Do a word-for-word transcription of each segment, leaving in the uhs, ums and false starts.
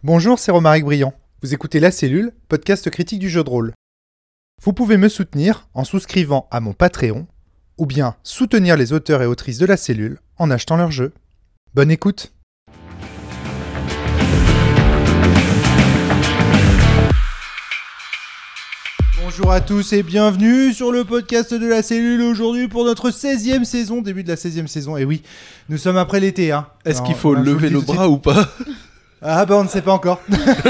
Bonjour, c'est Romaric Briand. Vous écoutez La Cellule, podcast critique du jeu de rôle. Vous pouvez me soutenir en souscrivant à mon Patreon, ou bien soutenir les auteurs et autrices de La Cellule en achetant leurs jeux. Bonne écoute. Bonjour à tous et bienvenue sur le podcast de La Cellule aujourd'hui pour notre seizième saison, début de la seizième saison. Et oui, nous sommes après l'été. Hein. Est-ce Alors, qu'il faut ben, lever le bras ou pas? Ah bah on ne sait pas encore.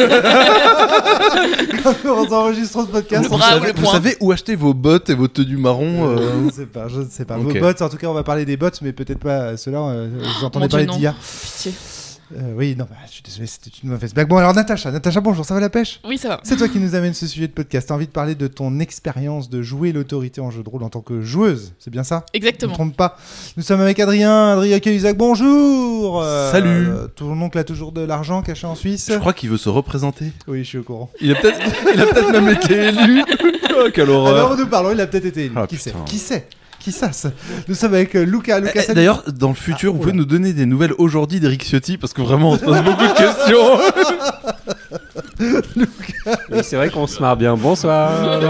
Quand on enregistre ce podcast, vous, savez, vous savez où acheter vos bottes et vos tenues marron euh... Je ne sais pas, je ne sais pas. Okay. Vos bots, en tout cas on va parler des bots, mais peut-être pas ceux-là, euh, j'entendais parler d'hier. Pitié. Euh, oui, non, bah, je suis désolé, c'était une mauvaise blague. Bon alors Natacha, Natacha, bonjour, ça va la pêche? Oui, ça va. C'est toi qui nous amène ce sujet de podcast. T'as envie de parler de ton expérience de jouer l'autorité en jeu de rôle en tant que joueuse, c'est bien ça? Exactement. Je ne me trompe pas. Nous sommes avec Adrien, Adrien Cahuzac, bonjour. Euh, Salut. Euh, ton oncle a toujours de l'argent caché en Suisse? Je crois qu'il veut se représenter. Oui, je suis au courant. Il a peut-être, il a peut-être même été élu. Oh, quelle horreur. Alors nous parlons, il a peut-être été élu. Ah, qui putain. sait? Qui sait? Qui ça, ça Nous sommes avec euh, Luca. Luca Eh, salut. D'ailleurs, dans le futur, Ah, vous pouvez oula. nous donner des nouvelles aujourd'hui d'Eric Ciotti parce que vraiment, on se pose beaucoup de questions. Oui, c'est vrai qu'on se marre bien. Bonsoir.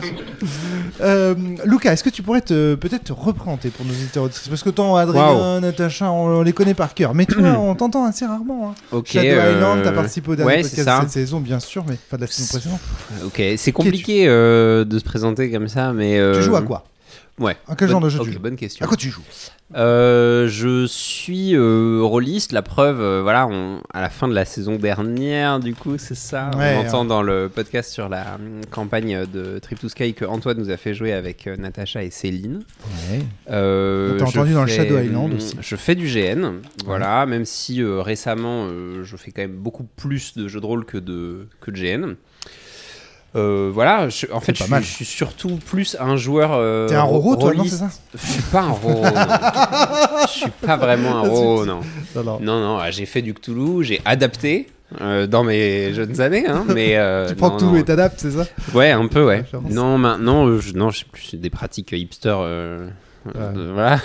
Euh, Luca, est-ce que tu pourrais te, peut-être te représenter pour nos auditeurs auditrices? Parce que tant Adrien, Wow. Natacha, on, on les connaît par cœur. Mais toi, on t'entend assez rarement. Hein. Ok. Shadow euh, Island, t'as participé au dernier ouais, podcast c'est ça. de cette saison, bien sûr, mais pas de la saison précédente. Ok, c'est compliqué euh, de se présenter comme ça, mais. euh, Tu joues à quoi? Ouais. À quel genre Bonne- de jeu ok, tu joues? bonne question. À quoi tu joues? Euh, je suis euh, rôliste. La preuve, euh, voilà, on, à la fin de la saison dernière, du coup, c'est ça. Ouais, on entend ouais. dans le podcast sur la hum, campagne de Trip to Sky que Antoine nous a fait jouer avec euh, Natacha et Céline. Ouais. Euh, On t'a je entendu dans le fais- Shadow Island aussi. Je fais du G N, voilà, même si euh, récemment euh, je fais quand même beaucoup plus de jeux de rôle que de, que de G N. Euh, voilà, je- en fait, pas je, mal. suis- je suis surtout plus un joueur. Euh, T'es un roro, toi, non, rôliste. c'est ça? Je suis pas un roro. non. Je suis pas vraiment un roro, non. Non, non. Non, non, j'ai fait du Cthulhu, j'ai adapté. euh, dans mes jeunes années, hein, mais euh, Tu prends non, tout non. et t'adaptes, c'est ça? Ouais, un peu, ouais. Référence. Non, maintenant, euh, je, non, je sais plus, c'est des pratiques hipster. Euh, euh, voilà.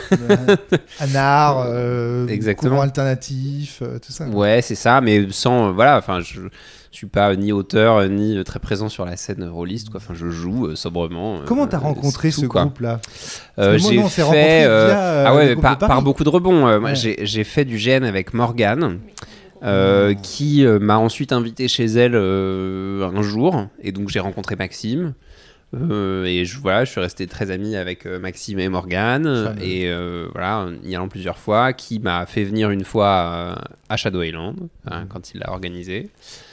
Un art, euh, Exactement. courant alternatif, euh, tout ça. Ouais, c'est ça, mais sans. euh, voilà, enfin, je, je suis pas ni auteur, euh, ni euh, très présent sur la scène rôliste, quoi. Enfin, je joue euh, sobrement. euh, Comment t'as euh, rencontré c'est ce tout, quoi. groupe-là? Euh, Parce que moi, J'ai nous, on s'est rencontrés fait. euh, via, euh, ah le ouais, groupe par, de Paris. par beaucoup de rebonds. euh, moi, Ouais. j'ai, j'ai fait du G N avec Morgane. Euh, qui euh, m'a ensuite invité chez elle euh, un jour, et donc j'ai rencontré Maxime. Euh, et je, voilà, je suis resté très ami avec euh, Maxime et Morgane, Fameux. et euh, voilà, y allant plusieurs fois, qui m'a fait venir une fois euh, à Shadow Island, hein, quand il l'a organisé.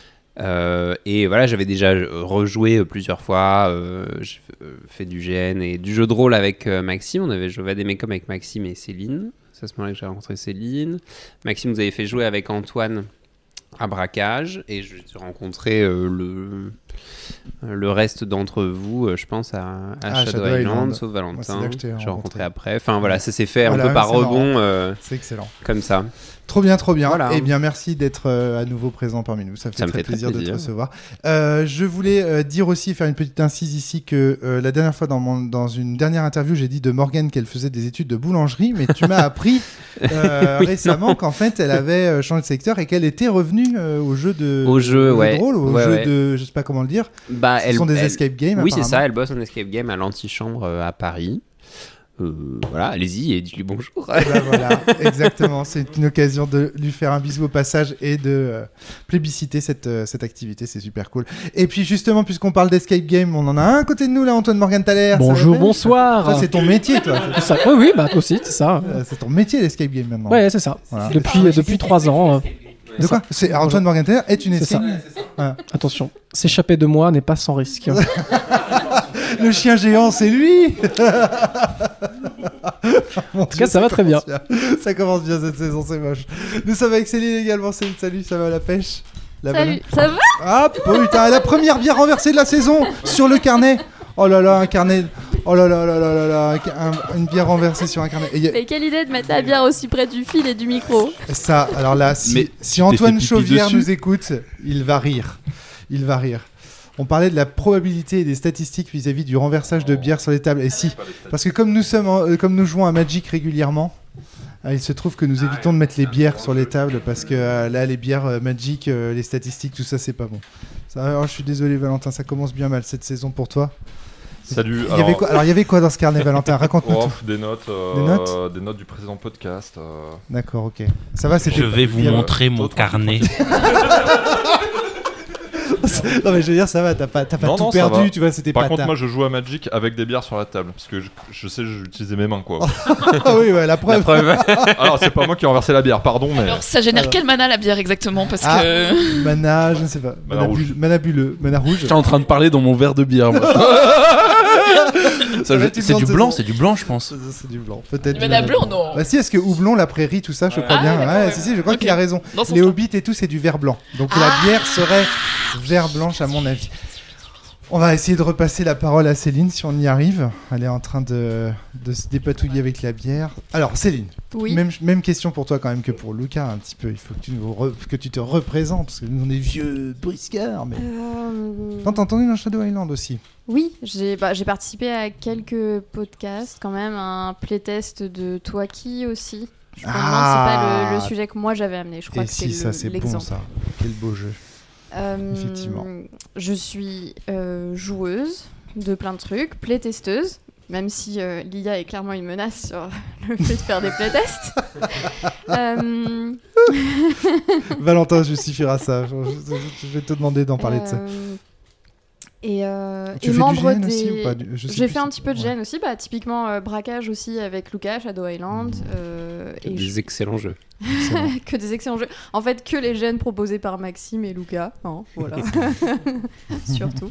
Euh, et voilà, j'avais déjà euh, rejoué euh, plusieurs fois, euh, j'ai euh, fait du G N et du jeu de rôle avec euh, Maxime. On avait joué à des Mécom avec Maxime et Céline. C'est à ce moment-là que j'ai rencontré Céline. Maxime nous avait fait jouer avec Antoine à Braquage, et j'ai rencontré euh, le, le reste d'entre vous, euh, je pense, à, à Ah, Shadow, Shadow Island, Island. sauf Moi, Valentin. c'est là que je t'ai J'ai rencontré. rencontré après. Enfin voilà, ça s'est fait Voilà, un peu par c'est marrant. rebond, euh, C'est excellent. comme ça. Trop bien, trop bien. Voilà. Eh bien, merci d'être euh, à nouveau présent parmi nous. Ça fait Ça me très fait très plaisir, de te plaisir. recevoir. Euh, je voulais euh, dire aussi, faire une petite incise ici, que euh, la dernière fois, dans, mon, dans une dernière interview, j'ai dit de Morgane qu'elle faisait des études de boulangerie, mais tu m'as appris euh, Oui, récemment non. qu'en fait, elle avait euh, changé de secteur et qu'elle était revenue euh, au jeu de, Au jeu, au ouais. de rôle, au Ouais, jeu ouais. de, je sais pas comment le dire. Bah, Ce sont des escape games. Oui, c'est ça, apparemment. elle bosse en escape game à l'antichambre euh, à Paris. Euh, voilà, allez-y et dites-lui bonjour. Eh ben voilà, exactement. C'est une occasion de lui faire un bisou au passage et de euh, plébisciter cette, euh, cette activité. C'est super cool. Et puis justement, puisqu'on parle d'escape game, on en a un à côté de nous là, Antoine Morgane-Thaler. Bonjour, Ça va, bonsoir. Toi, c'est ton métier, toi. Ça- oui, oui, bah toi aussi, c'est ça. Euh, c'est ton métier, l'escape game maintenant. Ouais, c'est ça. Voilà. Depuis, depuis trois ans. euh, De quoi c'est, alors, Antoine Morgane-Thaler est une C'est escape ça. game. Voilà. Attention, s'échapper de moi n'est pas sans risque. Le chien géant, c'est lui. En tout cas, ça va très bien. Ça commence bien cette saison, c'est moche. Nous sommes avec Céline également. Céline, salut, ça va la pêche? La Salut, bonne- ça va? Ah putain, la première bière renversée de la saison sur le carnet. Oh là là, un carnet. Oh là là là là là là, un- un- une bière renversée sur un carnet. Et y a- Mais quelle idée de mettre la bière aussi près du fil et du micro. ça, alors là, si, Mais si tu t'es Antoine fait pipi Chauvière dessus nous écoute, il va rire. Il va rire. On parlait de la probabilité et des statistiques vis-à-vis du renversage de bière sur les tables. Et si, parce que comme nous sommes, en- euh, comme nous jouons à Magic régulièrement, Ah, il se trouve que nous évitons de mettre les bières sur les tables parce que euh, là, les bières euh, Magic, euh, les statistiques, tout ça, c'est pas bon. Ça, oh, je suis désolé, Valentin, ça commence bien mal cette saison pour toi. Salut. Il y avait quoi, alors, il y avait quoi dans ce carnet, Valentin? Raconte-nous Oh, tout. des notes, euh, Des notes des notes du précédent podcast. euh. D'accord, ok. Ça va, c'était Je vais vous il y a- montrer mon d'autres- carnet. Non, mais je veux dire, ça va, t'as pas, t'as pas Non, tout non, ça perdu, va. tu vois, c'était Par pas contre, ta- moi, je joue à Magic avec des bières sur la table parce que je, je sais, j'utilisais mes mains, quoi. Ah oui, ouais, la preuve. La preuve. Alors, c'est pas moi qui ai renversé la bière, pardon, mais. Alors, ça génère Alors. quel mana la bière exactement? Parce Ah. que. Mana, je ne sais pas. Mana Mana, rouge. bulle- mana bulleux, mana rouge. J'étais en train de parler dans mon verre de bière, moi. Ça, va, je- tu c'est demandes du ce blanc, soir. c'est du blanc, je pense. C'est c'est du blanc, peut-être. Mais du la mana blanc, non. Bah si, est-ce que houblon, la prairie, tout ça, je crois Ah, bien. d'accord, Ouais, ouais. si, si, je crois Ok. qu'il a raison. Dans ce Les sens-là. hobbits et tout, c'est du vert blanc. Donc la bière serait vert blanche à mon avis. On va essayer de repasser la parole à Céline si on y arrive. Elle est en train de, de se dépatouiller avec la bière. Alors Céline, Oui. même, même question pour toi quand même que pour Lucas un petit peu. Il faut que tu, nous re- que tu te représentes parce que nous on est vieux briscards. Mais... Euh, Non, t'as entendu dans Shadow Island aussi? Oui, j'ai bah, j'ai participé à quelques podcasts, quand même, un playtest de Toaki aussi. Je me demande Ah. si c'est pas le, le sujet que moi j'avais amené. Je crois Et que si, c'est ça le- c'est bon l'exemple. ça. Quel beau jeu. Euh, Effectivement. Je suis euh, joueuse de plein de trucs, playtesteuse, même si euh, l'I A est clairement une menace sur le fait de faire des playtests. euh, Valentin justifiera ça. Je, je- je vais te demander d'en parler de ça. euh, Et, euh, Tu et fais membre du gène des... aussi ou pas du- je sais J'ai plus fait un si- petit peu de ouais. gène aussi, bah, typiquement euh, braquage aussi avec Lucas, Shadow Island. euh, et Des je- excellents jeux. Excellent. que des excellents jeux. En fait, que les gènes proposés par Maxime et Lucas. hein, voilà. Surtout.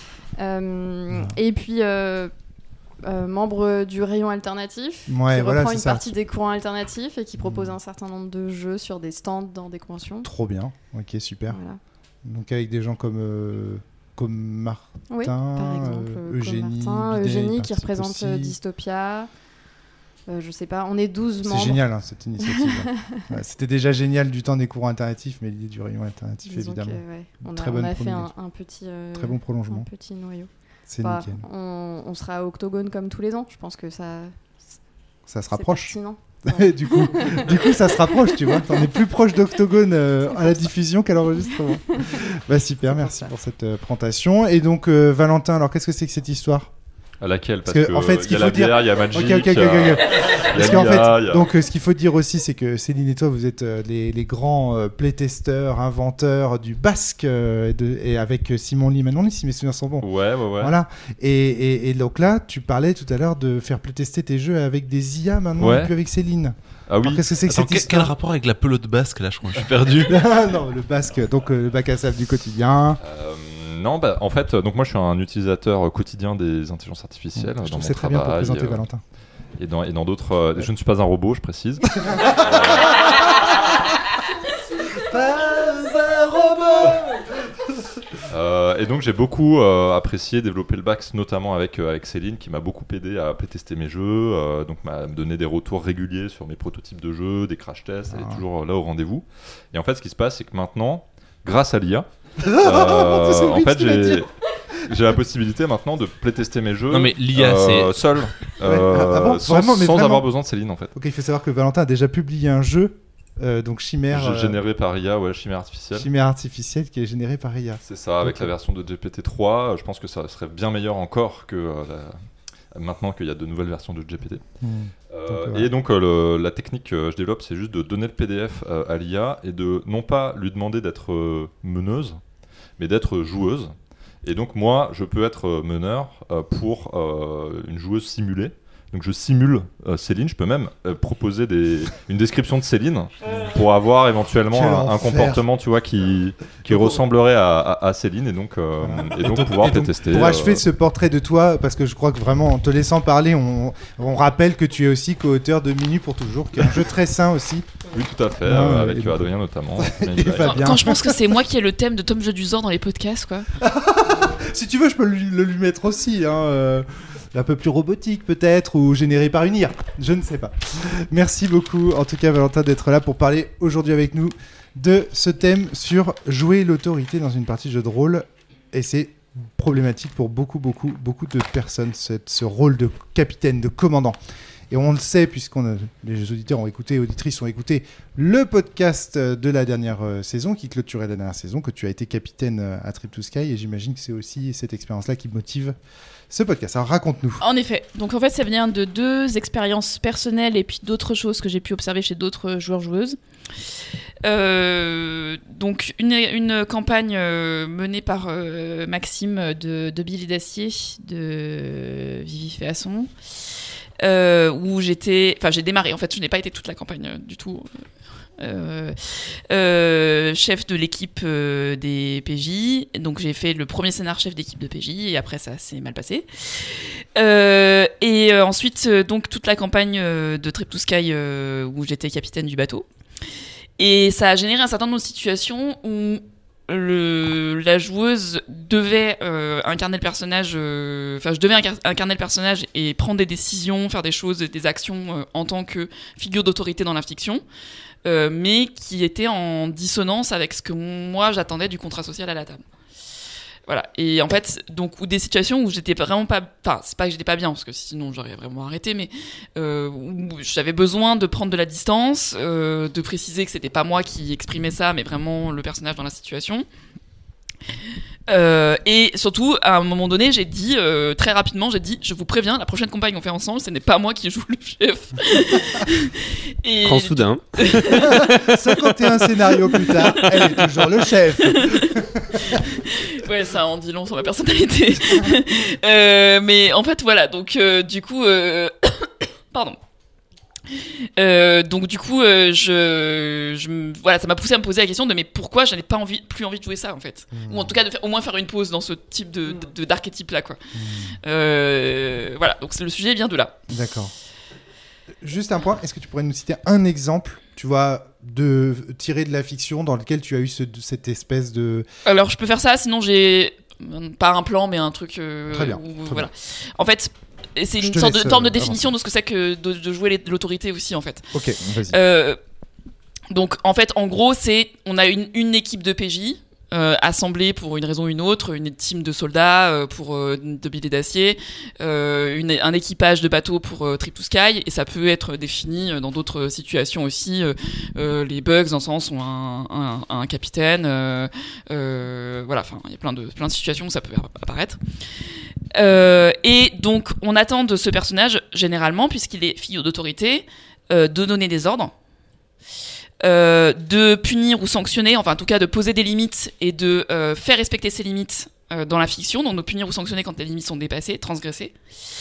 Euh, et puis, euh, euh, membre du rayon alternatif, Ouais, qui voilà, reprend c'est une ça. partie des courants alternatifs et qui propose Mm. un certain nombre de jeux sur des stands dans des conventions. Trop bien. Ok, super. Voilà. Donc avec des gens comme euh, comme Martin, Oui, par exemple, euh, euh, Eugénie, Martin, Bidet, Eugénie il qui participe représente aussi. euh, Dystopia. Euh, je sais pas, on est douze C'est membres. génial hein, cette initiative. Ouais, c'était déjà génial du temps des courants alternatifs, mais l'idée du rayon alternatif Disons évidemment. que, ouais, on Très a, bonne on a fait un, promulgation. un petit, euh, Très bon un prolongement. petit noyau. C'est Bah, nickel. on, on sera à Octogone comme tous les ans. Je pense que ça. Ça se c'est rapproche. pertinent. du coup, du coup, ça se rapproche, tu vois. On est plus proche d'Octogone euh, à la diffusion qu'à l'enregistrement. Bah super, C'est pour merci ça. pour cette euh, présentation. Et donc euh, Valentin, alors qu'est-ce que c'est que cette histoire? À laquelle? Parce, Parce que, que, en fait, ce il y qu'il a faut la dire- bière, il y a Magic, Ok, ok, ok, il y a- ok. il y a Parce qu'en l'I A, fait, il y a- donc euh, ce qu'il faut dire aussi, c'est que Céline et toi, vous êtes euh, les, les grands euh, playtesteurs, inventeurs du basque, euh, et, de- et avec euh, Simon Lee Manon, si mes souvenirs sont bons. Ouais, ouais, ouais. Voilà. Et, et, et donc là, tu parlais tout à l'heure de faire playtester tes jeux avec des I A maintenant, Ouais. et puis avec Céline. Ah oui. Alors, qu'est-ce que c'est que Attends, cette quel, quel histoire? rapport avec la pelote basque là, je crois? Je suis perdu. Ah non, le basque, donc euh, le bac à sable du quotidien. Euh, non, bah, en fait, donc moi je suis un utilisateur euh, quotidien des intelligences artificielles. Je dans trouve mon que c'est très bien pour travail, présenter euh, Valentin. Et dans, et dans d'autres. euh, je ne suis pas un robot, je précise. Euh, et donc j'ai beaucoup euh, apprécié développer le Bax, notamment avec, euh, avec Céline, qui m'a beaucoup aidé à playtester mes jeux, euh, donc m'a donné des retours réguliers sur mes prototypes de jeux, des crash tests, elle Ah. est toujours là au rendez-vous. Et en fait, ce qui se passe, c'est que maintenant, grâce à l'I A, C'est euh, en vrai fait, que tu l'as j'ai dit. j'ai la possibilité maintenant de playtester mes jeux. Non, mais l'I A, euh, c'est- seul, euh, Ah bon, sans, vraiment, mais sans vraiment avoir besoin de Céline en fait. Ok, il faut savoir que Valentin a déjà publié un jeu, euh, donc Chimère, J'ai euh, généré par I A, ouais, chimère artificielle. Chimère artificielle qui est générée par I A. C'est ça, avec Ok. la version de G P T trois, je pense que ça serait bien meilleur encore que euh, la- maintenant qu'il y a de nouvelles versions de G P T. Hmm. Euh, Donc, ouais. Et donc euh, le- la technique que je développe, c'est juste de donner le P D F euh, à l'I A et de non pas lui demander d'être euh, meneuse, mais d'être joueuse. Et donc moi, je peux être euh, meneur euh, pour euh, une joueuse simulée. Donc je simule euh, Céline, je peux même euh, proposer des, une description de Céline pour avoir éventuellement Quel un, un enfer. comportement, tu vois, qui, qui ressemblerait à, à- à Céline et donc, euh, et donc pouvoir Et donc, tester. Pour achever euh, ce portrait de toi, parce que je crois que vraiment, en te laissant parler, on, on rappelle que tu es aussi co-auteur de Minuit pour toujours, qui est un jeu très sain aussi. Oui, tout à fait, Non, euh, mais- avec euh, Adrien notamment. Et Fabien. Quand, quand je pense que c'est moi qui ai le thème de Tom Jeu du Zor dans les podcasts, quoi. Si tu veux, je peux lui- le lui mettre aussi. Hein, euh, un peu plus robotique peut-être, ou généré par une I A. Je ne sais pas. Merci beaucoup, en tout cas, Valentin, d'être là pour parler aujourd'hui avec nous de ce thème sur jouer l'autorité dans une partie de jeu de rôle. Et c'est problématique pour beaucoup, beaucoup, beaucoup de personnes, cette- ce rôle de capitaine, de commandant. Et on le sait, puisqu'on a, les auditeurs ont écouté, auditrices ont écouté le podcast de la dernière euh, saison, qui clôturait la dernière saison, que tu as été capitaine euh, à Trip to Sky, et j'imagine que c'est aussi cette expérience-là qui motive ce podcast. Alors raconte-nous. En effet. Donc en fait, ça vient de deux expériences personnelles et puis d'autres choses que j'ai pu observer chez d'autres joueurs-joueuses. Euh, donc une, une campagne euh, menée par euh, Maxime de, de Billy d'Acier de Vivi Féasson, euh, où j'étais, enfin j'ai démarré. En fait, je n'ai pas été toute la campagne euh, du tout. Euh, euh, chef de l'équipe euh, des P J, donc j'ai fait le premier scénar chef d'équipe de P J et après ça s'est mal passé. Euh, et euh, ensuite euh, donc toute la campagne euh, de Trip to Sky euh, où j'étais capitaine du bateau. Et ça a généré un certain nombre de situations où le, la joueuse devait euh, incarner le personnage, enfin euh, je devais incar- incarner le personnage et prendre des décisions, faire des choses, des actions euh, en tant que figure d'autorité dans la fiction. Euh, mais qui était en dissonance avec ce que moi j'attendais du contrat social à la table. Voilà. Et en fait, donc, ou des situations où j'étais vraiment pas. Enfin, c'est pas que j'étais pas bien, parce que sinon j'aurais vraiment arrêté, mais euh, où j'avais besoin de prendre de la distance, euh, de préciser que c'était pas moi qui exprimais ça, mais vraiment le personnage dans la situation. Euh, et surtout, à un moment donné, j'ai dit, euh, très rapidement, j'ai dit, je vous préviens, la prochaine campagne qu'on fait ensemble, ce n'est pas moi qui joue le chef. Et... Grand soudain. cinquante et un scénarios plus tard, elle est toujours le chef. Ouais, ça en dit long sur ma personnalité. euh, mais en fait, voilà, donc euh, du coup... Euh... Pardon. Euh, donc du coup, euh, je, je, voilà, ça m'a poussé à me poser la question de mais pourquoi je n'ai pas envie, plus envie de jouer ça en fait, mmh. ou en tout cas de faire, au moins faire une pause dans ce type de, de, de d'archétype là quoi. Mmh. Euh, voilà, donc le sujet vient de là. D'accord. Juste un point, est-ce que tu pourrais nous citer un exemple, tu vois, de tiré de la fiction dans lequel tu as eu ce, cette espèce de. Alors je peux faire ça, sinon j'ai pas un plan mais un truc. Euh, très bien. Où, très voilà. bien. En fait. Et c'est une sorte de, forme de définition de ce que c'est que de, de jouer les, l'autorité aussi en fait. Ok, vas-y. Euh, donc en fait, en gros, c'est on a une, une équipe de P J euh, assemblée pour une raison ou une autre, une team de soldats euh, pour euh, de billets d'acier, euh, une, un équipage de bateaux pour euh, Trip to Sky, et ça peut être défini dans d'autres situations aussi. Euh, euh, les bugs, dans ce sens, ont un, un, un capitaine. Euh, euh, voilà, enfin, il y a plein de plein de situations où ça peut apparaître. Euh, et donc on attend de ce personnage généralement, puisqu'il est figure d'autorité, euh, de donner des ordres, euh, de punir ou sanctionner, enfin en tout cas de poser des limites et de euh, faire respecter ces limites euh, dans la fiction, donc de punir ou sanctionner quand les limites sont dépassées, transgressées,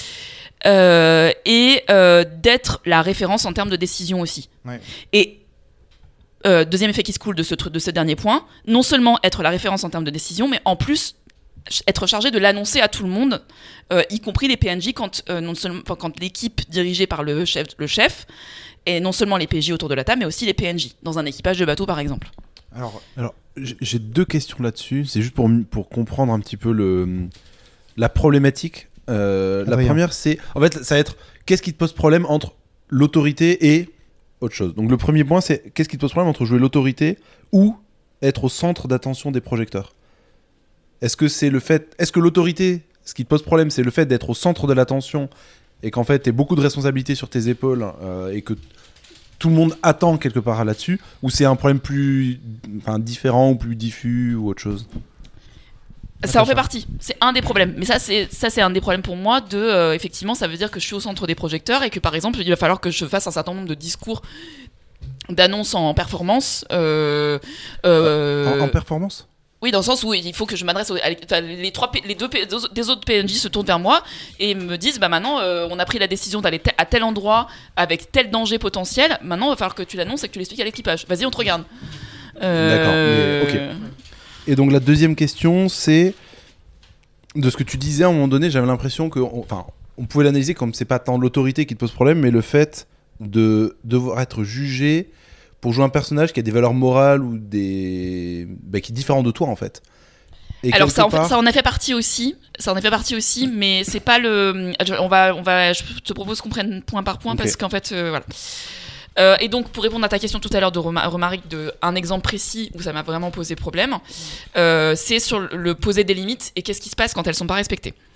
euh, et euh, d'être la référence en termes de décision aussi. Ouais. Et euh, deuxième effet qui se coule de ce, de ce dernier point, non seulement être la référence en termes de décision, mais en plus être chargé de l'annoncer à tout le monde, euh, y compris les P N J, quand, euh, non seulement, quand l'équipe dirigée par le chef, le chef, et non seulement les P J autour de la table, mais aussi les P N J, dans un équipage de bateau par exemple. Alors, Alors j'ai deux questions là-dessus, c'est juste pour, pour comprendre un petit peu le, la problématique. Euh, la Rien. première, c'est, en fait, ça va être, qu'est-ce qui te pose problème entre l'autorité et autre chose. Donc le premier point, c'est, qu'est-ce qui te pose problème entre jouer l'autorité ou être au centre d'attention des projecteurs ? Est-ce que c'est le fait, est-ce que l'autorité, ce qui te pose problème, c'est le fait d'être au centre de l'attention et qu'en fait, tu as beaucoup de responsabilités sur tes épaules euh, et que tout le monde attend quelque part là-dessus, ou c'est un problème plus, enfin, différent ou plus diffus ou autre chose ? Ça en fait partie, c'est un des problèmes. Mais ça, c'est, ça, c'est un des problèmes pour moi de, euh, effectivement, ça veut dire que je suis au centre des projecteurs et que, par exemple, il va falloir que je fasse un certain nombre de discours, d'annonces en performance. Euh, euh, en, en performance ? Oui, dans le sens où il faut que je m'adresse aux, à, enfin, les trois, les deux, des autres P N J se tournent vers moi et me disent, bah maintenant, euh, on a pris la décision d'aller te- à tel endroit avec tel danger potentiel. Maintenant, il va falloir que tu l'annonces et que tu l'expliques à l'équipage. Vas-y, on te regarde. Euh... D'accord, mais ok. Et donc la deuxième question, c'est de ce que tu disais à un moment donné, j'avais l'impression que, on, enfin, on pouvait l'analyser comme c'est pas tant l'autorité qui te pose problème, mais le fait de devoir être jugé pour jouer un personnage qui a des valeurs morales ou des, bah, qui est différent de toi en fait. Et alors ça en, part... fait, ça en a fait partie aussi, ça en a fait partie aussi, mais c'est pas le. On va, on va. Je te propose qu'on prenne point par point okay. parce qu'en fait, euh, voilà. Euh, et donc, pour répondre à ta question tout à l'heure de Romaric, de un exemple précis où ça m'a vraiment posé problème, euh, c'est sur le poser des limites et qu'est-ce qui se passe quand elles sont pas respectées.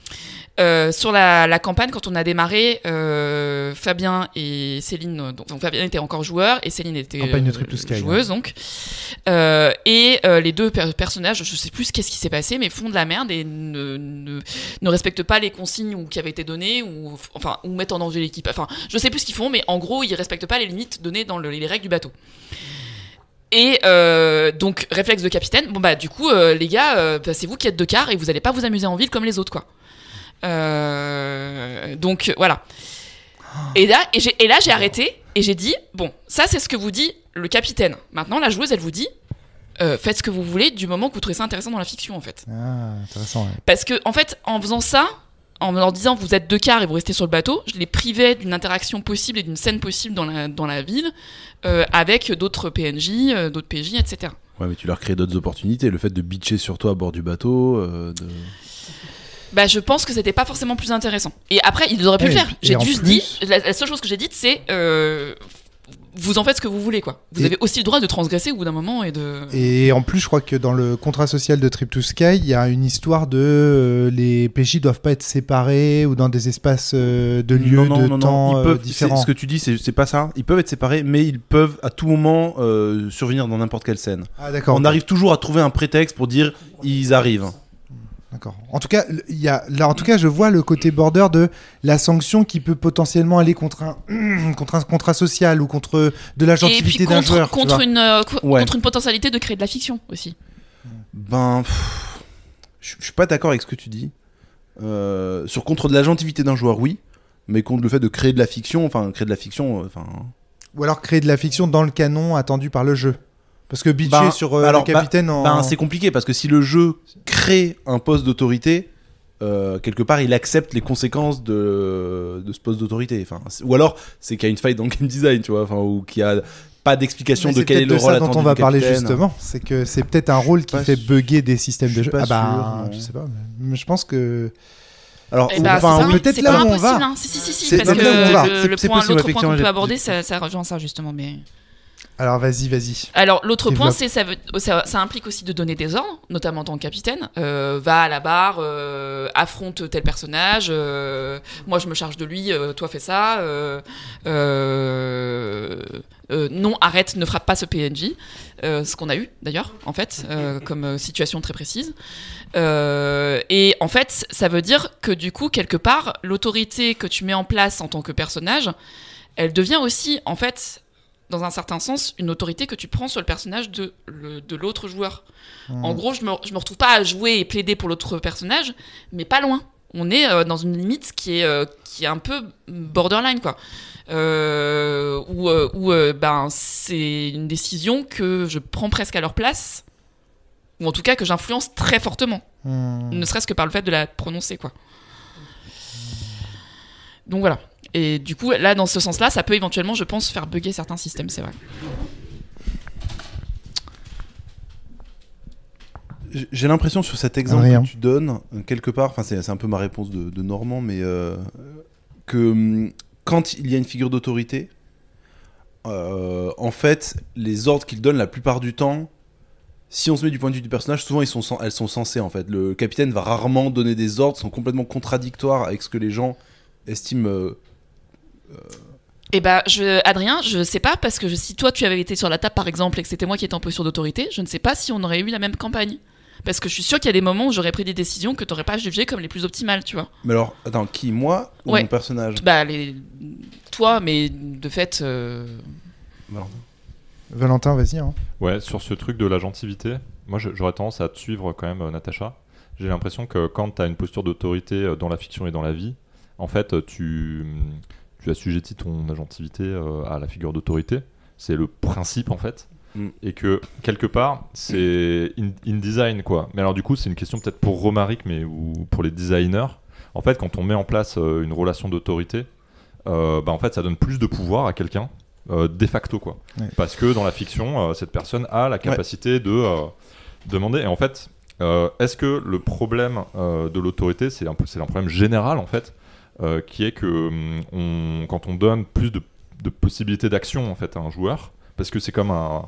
Euh, sur la, la campagne, quand on a démarré, euh, Fabien et Céline, donc, donc Fabien était encore joueur et Céline était Campagne de euh, Trip to Sky, joueuse, donc. Euh, et euh, les deux per- personnages, je sais plus qu'est-ce qui s'est passé, mais font de la merde et ne, ne, ne respectent pas les consignes ou, qui avaient été données ou, enfin, ou mettent en danger l'équipe. Enfin, je sais plus ce qu'ils font, mais en gros, ils respectent pas les limites données dans le, les règles du bateau. Et euh, donc, réflexe de capitaine, bon bah du coup, euh, les gars, euh, bah, c'est vous qui êtes de quart et vous allez pas vous amuser en ville comme les autres, quoi. Euh, donc voilà. Et là, et, j'ai, et là, j'ai arrêté et j'ai dit bon, ça c'est ce que vous dit le capitaine. Maintenant, la joueuse, elle vous dit euh, faites ce que vous voulez du moment que vous trouvez ça intéressant dans la fiction, en fait. Ah, intéressant. Ouais. Parce que en fait, en faisant ça, en leur disant vous êtes deux quarts et vous restez sur le bateau, je les privais d'une interaction possible et d'une scène possible dans la dans la ville euh, avec d'autres P N J, euh, d'autres P J, et cetera. Ouais, mais tu leur crées d'autres opportunités. Le fait de bitcher sur toi à bord du bateau. Euh, de... Bah, je pense que c'était pas forcément plus intéressant. Et après, ils auraient pu Ouais, le faire. et J'ai en juste plus- dit, la, la seule chose que j'ai dite, c'est euh, vous en faites ce que vous voulez, quoi. Vous Et- avez aussi le droit de transgresser au bout d'un moment et de. Et en plus, je crois que dans le contrat social de Trip to Sky, il y a une histoire de euh, les P J doivent pas être séparés ou dans des espaces euh, de lieux, non, non, de non, temps non. Ils euh, peuvent, différents. c'est- ce que tu dis, c'est, c'est pas ça. Ils peuvent être séparés, mais ils peuvent à tout moment euh, survenir dans n'importe quelle scène. Ah d'accord. On ok. arrive toujours à trouver un prétexte pour dire ils arrivent. D'accord. En tout cas, il y a là, en tout cas, je vois le côté border de la sanction qui peut potentiellement aller contre un contre un contrat social ou contre de la Et puis gentilité d'un contre, joueur. tu contre, vois. une, euh, co- Ouais. contre une potentialité de créer de la fiction aussi. Ben, pff, je je suis pas d'accord avec ce que tu dis. Euh, sur contre de la gentilité d'un joueur, oui, mais contre le fait de créer de la fiction, enfin créer de la fiction, euh, enfin. Ou alors créer de la fiction dans le canon attendu par le jeu. Parce que bitcher Ben, sur euh, alors, le capitaine en. Ben, c'est compliqué parce que si le jeu crée un poste d'autorité, euh, quelque part il accepte les conséquences de, de ce poste d'autorité. Enfin, c'est- ou alors c'est qu'il y a une faille dans le game design, tu vois, enfin, ou qu'il y a pas d'explication Mais de c'est quel est peut-être le de rôle ça attendu dont on va du parler capitaine. justement. C'est que c'est peut-être un rôle qui Pas fait sûr. bugger des systèmes Je de suis jeu. pas Ah bah, sûr, non. je sais pas. Mais je pense que. Alors, Eh ou- bah, enfin, c'est ça, oui, hein. peut-être c'est là pas où on impossible, va. hein. Si, si, si, si, C'est parce peut-être que là où on va. le, C'est- le c'est point, possible, l'autre point effectivement, qu'on peut j'ai- aborder, ça, ça rejoint ça justement. Mais Alors vas-y, vas-y. alors l'autre point, Développe. c'est ça, veut, ça, ça implique aussi de donner des ordres, notamment en tant que capitaine. Euh, va à la barre, euh, affronte tel personnage. euh, moi, je me charge de lui. euh, toi, fais ça. euh, euh, euh, non, arrête, ne frappe pas ce P N J. Euh, ce qu'on a eu d'ailleurs, en fait, euh, comme euh, situation très précise. Euh, et en fait, ça veut dire que du coup, quelque part, l'autorité que tu mets en place en tant que personnage, elle devient aussi, en fait, dans un certain sens, une autorité que tu prends sur le personnage de, le- de l'autre joueur. Mmh. En gros, je me, je me retrouve pas à jouer et plaider pour l'autre personnage, mais pas loin. On est euh, dans une limite qui est, euh, qui est un peu borderline, quoi. Euh, où euh, où, euh, ben, c'est une décision que je prends presque à leur place, ou en tout cas que j'influence très fortement, Hmm. ne serait-ce que par le fait de la prononcer, quoi. Donc voilà. Et du coup, là, dans ce sens-là, ça peut éventuellement, je pense, faire bugger certains systèmes, c'est vrai. J'ai- J'ai l'impression sur cet exemple Rien. que tu donnes, euh, quelque part, enfin c'est c'est un peu ma réponse de, de Normand, mais euh, que hum, quand il y a une figure d'autorité, euh, en fait, les ordres qu'il donne la plupart du temps, si on se met du point de vue du personnage, souvent ils sont, sen- elles sont censées en fait. Le capitaine va rarement donner des ordres qui sont complètement contradictoires avec ce que les gens estiment. euh, Eh bah, je, Adrien, je sais pas, parce que je- si toi tu avais été sur la table par exemple et que c'était moi qui étais en position d'autorité, je ne sais pas si on aurait eu la même campagne. Parce que je suis sûre qu'il y a des moments où j'aurais pris des décisions que t'aurais pas jugées comme les plus optimales, tu vois. Mais alors, attends, qui, moi ou Ouais. mon personnage? Bah, les... toi, mais de fait. euh, Alors, Valentin, vas-y. Hein. Ouais, sur ce truc de l'agentivité, moi je- j'aurais tendance à te suivre quand même, euh, Natacha. J'ai l'impression que quand tu as une posture d'autorité euh, dans la fiction et dans la vie, en fait, euh, tu, tu assujettis ton agentivité euh, à la figure d'autorité. C'est le principe en fait. Mm. Et que quelque part, c'est in, in design quoi. Mais alors du coup, c'est une question peut-être pour Romaric, mais ou pour les designers. En fait, quand on met en place euh, une relation d'autorité, euh, bah, en fait, ça donne plus de pouvoir à quelqu'un. Euh, de facto quoi, Ouais. parce que dans la fiction euh, cette personne a la capacité de euh, demander, et en fait euh, est-ce que le problème euh, de l'autorité, c'est un, peu- c'est un problème général en fait, euh, qui est que hum, on, quand on donne plus de, de possibilités d'action en fait à un joueur, parce que c'est comme un,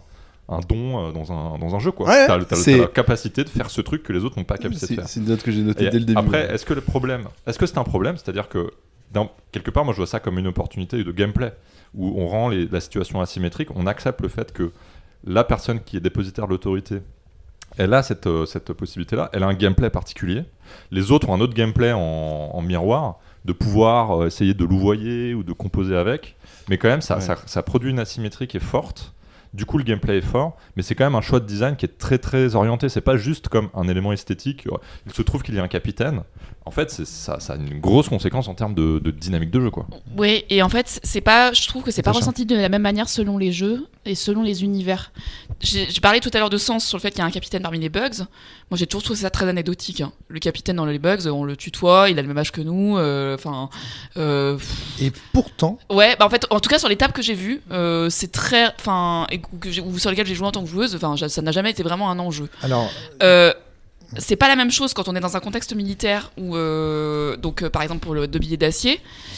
un don euh, dans, un, dans un jeu, quoi. Ouais, t'as, t'as, c'est... t'as la capacité de faire ce truc que les autres n'ont pas capacité c'est, de faire. c'est une note que j'ai notée Et dès le début. après, ouais. est-ce que le problème, est-ce que c'est un problème, c'est-à-dire que dans, quelque part, moi je vois ça comme une opportunité de gameplay où on rend les, la situation asymétrique, on accepte le fait que la personne qui est dépositaire de l'autorité, elle a cette, euh, cette possibilité-là, elle a un gameplay particulier. Les autres ont un autre gameplay en, en miroir, de pouvoir euh, essayer de louvoyer ou de composer avec, mais quand même ça, ouais. ça, ça produit une asymétrie qui est forte. Du coup, le gameplay est fort, mais c'est quand même un choix de design qui est très très orienté. C'est pas juste comme un élément esthétique. Il se trouve qu'il y a un capitaine. En fait, c'est, ça, ça a une grosse conséquence en termes de, de dynamique de jeu, quoi. Oui, et en fait, c'est pas, je trouve que c'est pas Attention. ressenti de la même manière selon les jeux et selon les univers. J'ai, j'ai parlé tout à l'heure de Sens sur le fait qu'il y a un capitaine parmi les bugs. Moi, j'ai toujours trouvé ça très anecdotique. Hein. Le capitaine dans les bugs, on le tutoie, il a le même âge que nous. Enfin. Euh, euh, Et pourtant, ouais, bah en fait, en tout cas sur les tables que j'ai vues, euh, c'est très, enfin, ou sur lesquelles j'ai joué en tant que joueuse, enfin, ça n'a jamais été vraiment un enjeu. alors, Euh, c'est pas la même chose quand on est dans un contexte militaire où, euh, donc euh, par exemple pour le deux billets d'acier,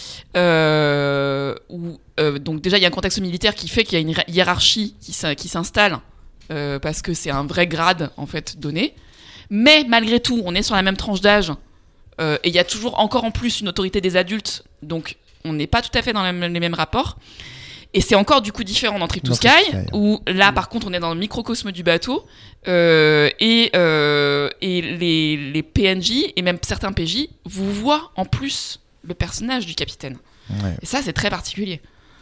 euh, où euh, donc déjà il y a un contexte militaire qui fait qu'il y a une hiérarchie qui, qui s'installe euh, parce que c'est un vrai grade en fait donné, mais malgré tout on est sur la même tranche d'âge euh, et il y a toujours encore en plus une autorité des adultes, donc on n'est pas tout à fait dans la même, les mêmes rapports. Et c'est encore du coup différent dans Trip to Dans Sky, Trip to Sky, où là par contre on est dans le microcosme du bateau, euh, et, euh, et les, les P N J et même certains P J vous voient en plus le personnage du capitaine. ouais. Et ça c'est très particulier.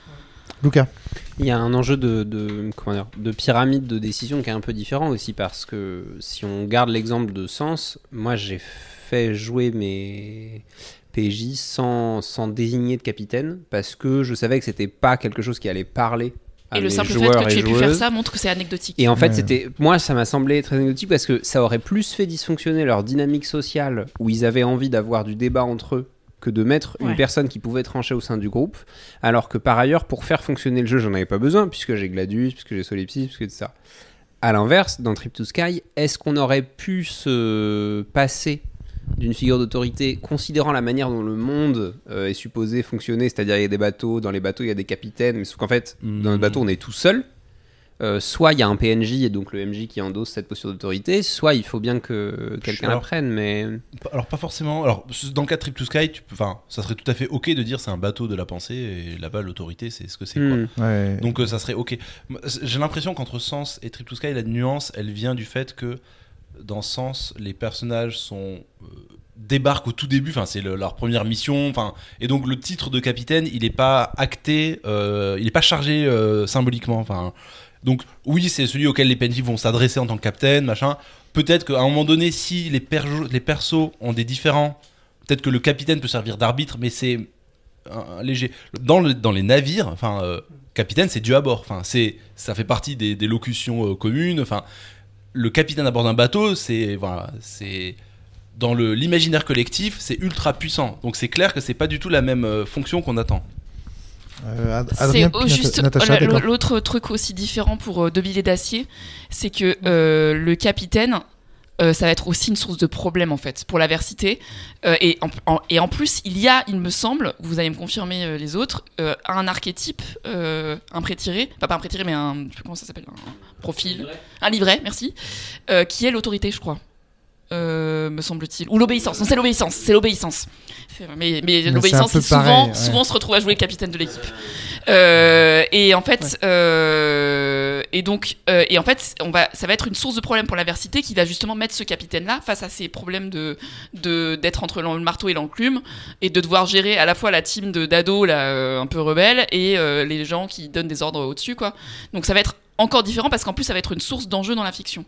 Lucas. Il y a un enjeu de, de, comment dire, de pyramide de décision qui est un peu différent aussi, parce que si on garde l'exemple de Sens, moi j'ai fait jouer mes P J sans, sans désigner de capitaine, parce que je savais que c'était pas quelque chose qui allait parler à Et le mes simple fait joueurs que tu et aies pu faire joueuses. ça montre que c'est anecdotique. Et en fait, Ouais. c'était, moi, ça m'a semblé très anecdotique parce que ça aurait plus fait dysfonctionner leur dynamique sociale où ils avaient envie d'avoir du débat entre eux que de mettre Ouais. une personne qui pouvait trancher au sein du groupe. Alors que par ailleurs, pour faire fonctionner le jeu, j'en avais pas besoin puisque j'ai Gladius, puisque j'ai Solipsis, puisque c'est ça. À l'inverse, dans Trip to Sky, est-ce qu'on aurait pu se passer d'une figure d'autorité, considérant la manière dont le monde euh, est supposé fonctionner, c'est-à-dire il y a des bateaux, dans les bateaux il y a des capitaines, mais sauf qu'en fait, Mmh. dans le bateau on est tout seul. Euh, soit il y a un P N J et donc le M J qui endosse cette posture d'autorité, soit il faut bien que quelqu'un alors- l'apprenne, mais... Alors pas forcément. Alors dans le cas de Trip to Sky, tu peux, enfin, ça serait tout à fait ok de dire c'est un bateau de la pensée et là-bas l'autorité c'est ce que c'est, quoi. Hmm. Ouais. Donc euh, ça serait ok. Moi, j'ai l'impression qu'entre Sens et Trip to Sky, la nuance, elle vient du fait que dans Sens, les personnages sont euh, débarquent au tout début. Enfin, c'est le- leur première mission. Enfin, et donc le titre de capitaine, il est pas acté, euh, il est pas chargé euh, symboliquement. Enfin, donc oui, c'est celui auquel les P N J vont s'adresser en tant que capitaine, machin. Peut-être qu'à un moment donné, si les, perjo- les persos ont des différents, peut-être que le capitaine peut servir d'arbitre, mais c'est un, un léger. Dans, le, dans les navires, enfin, euh, capitaine, c'est Dieu à bord. Enfin, c'est, ça fait partie des, des locutions euh, communes. Enfin, le capitaine à bord d'un bateau, c'est, voilà, c'est dans le, l'imaginaire collectif, c'est ultra puissant. Donc c'est clair que c'est pas du tout la même euh, fonction qu'on attend. Euh, Ad- C'est Adrien, au- puis juste Nat- Natacha, l- d'accord. l'autre truc aussi différent pour euh, Deux billets d'acier, c'est que euh, le capitaine, euh, ça va être aussi une source de problème en fait pour l'aversité. Euh, et, en, en- et en plus, il y a, il me semble, vous allez me confirmer euh, les autres, euh, un archétype, euh, un prétiré, enfin pas un prétiré, mais un, je sais plus comment ça s'appelle, un profil, un livret, merci, euh, qui est l'autorité, je crois. Euh, me semble-t-il, ou l'obéissance. Non, c'est l'obéissance, c'est l'obéissance. C'est- Mais, mais, c'est l'obéissance, un peu c'est souvent, pareil, ouais. souvent on se retrouve à jouer le capitaine de l'équipe. Euh, et en fait, euh, et donc, euh, et en fait, on va, ça va être une source de problème pour l'aversité qui va justement mettre ce capitaine-là face à ces problèmes de, de d'être entre le marteau et l'enclume et de devoir gérer à la fois la team de d'ados là, euh, un peu rebelles et euh, les gens qui donnent des ordres au-dessus, quoi. Donc ça va être encore différent parce qu'en plus ça va être une source d'enjeu dans la fiction.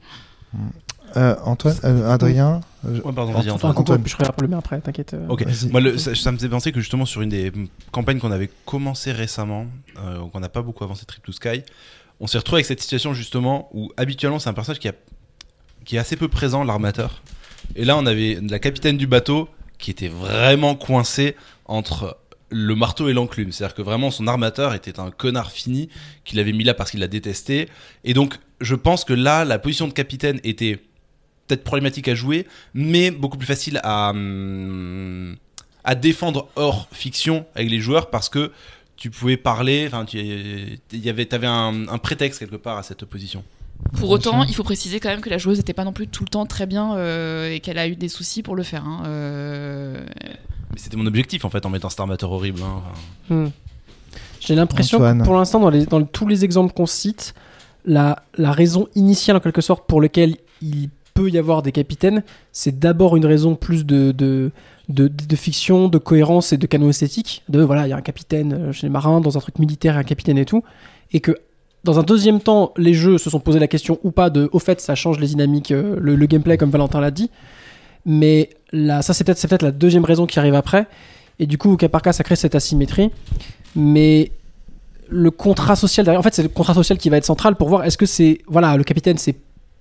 Euh, Antoine, euh, Adrien. euh, Ouais, pardon, Enfin, vas-y, Enfin, Antoine. Antoine, puis je regarde pour le mien après, t'inquiète. euh. Ok, Vas-y. moi le- ça, ça me faisait penser que justement sur une des mm, campagnes qu'on avait commencé récemment, euh, qu'on n'a pas beaucoup avancé, Trip to Sky, on s'est retrouvé avec cette situation justement où habituellement c'est un personnage qui, a, qui est assez peu présent, l'armateur. Et là on avait la capitaine du bateau qui était vraiment coincée entre le marteau et l'enclume. C'est-à-dire que vraiment son armateur était un connard fini qu'il avait mis là parce qu'il l'a détesté. Et donc je pense que là la position de capitaine était peut-être problématique à jouer, mais beaucoup plus facile à, hum, à défendre hors fiction avec les joueurs parce que tu pouvais parler, enfin, tu y avait, t'avais un, un prétexte quelque part à cette position. Pour autant, il faut préciser quand même que la joueuse n'était pas non plus tout le temps très bien euh, et qu'elle a eu des soucis pour le faire. Hein. Euh... Mais c'était mon objectif en fait en mettant Star Matter horrible. Hein. Hmm. J'ai l'impression Antoine. que pour l'instant, dans, les, dans tous les exemples qu'on cite, la, la raison initiale en quelque sorte pour laquelle il peut y avoir des capitaines, c'est d'abord une raison plus de, de, de, de, de fiction, de cohérence et de canon esthétique. De voilà, il y a un capitaine chez les marins, dans un truc militaire, il y a un capitaine et tout. Et que dans un deuxième temps, les jeux se sont posé la question ou pas de au fait, ça change les dynamiques, euh, le, le gameplay, comme Valentin l'a dit. Mais là, ça, c'est peut-être, c'est peut-être la deuxième raison qui arrive après. Et du coup, au cas par cas, ça crée cette asymétrie. Mais le contrat social derrière, en fait, c'est le contrat social qui va être central pour voir est-ce que c'est. Voilà, le capitaine, c'est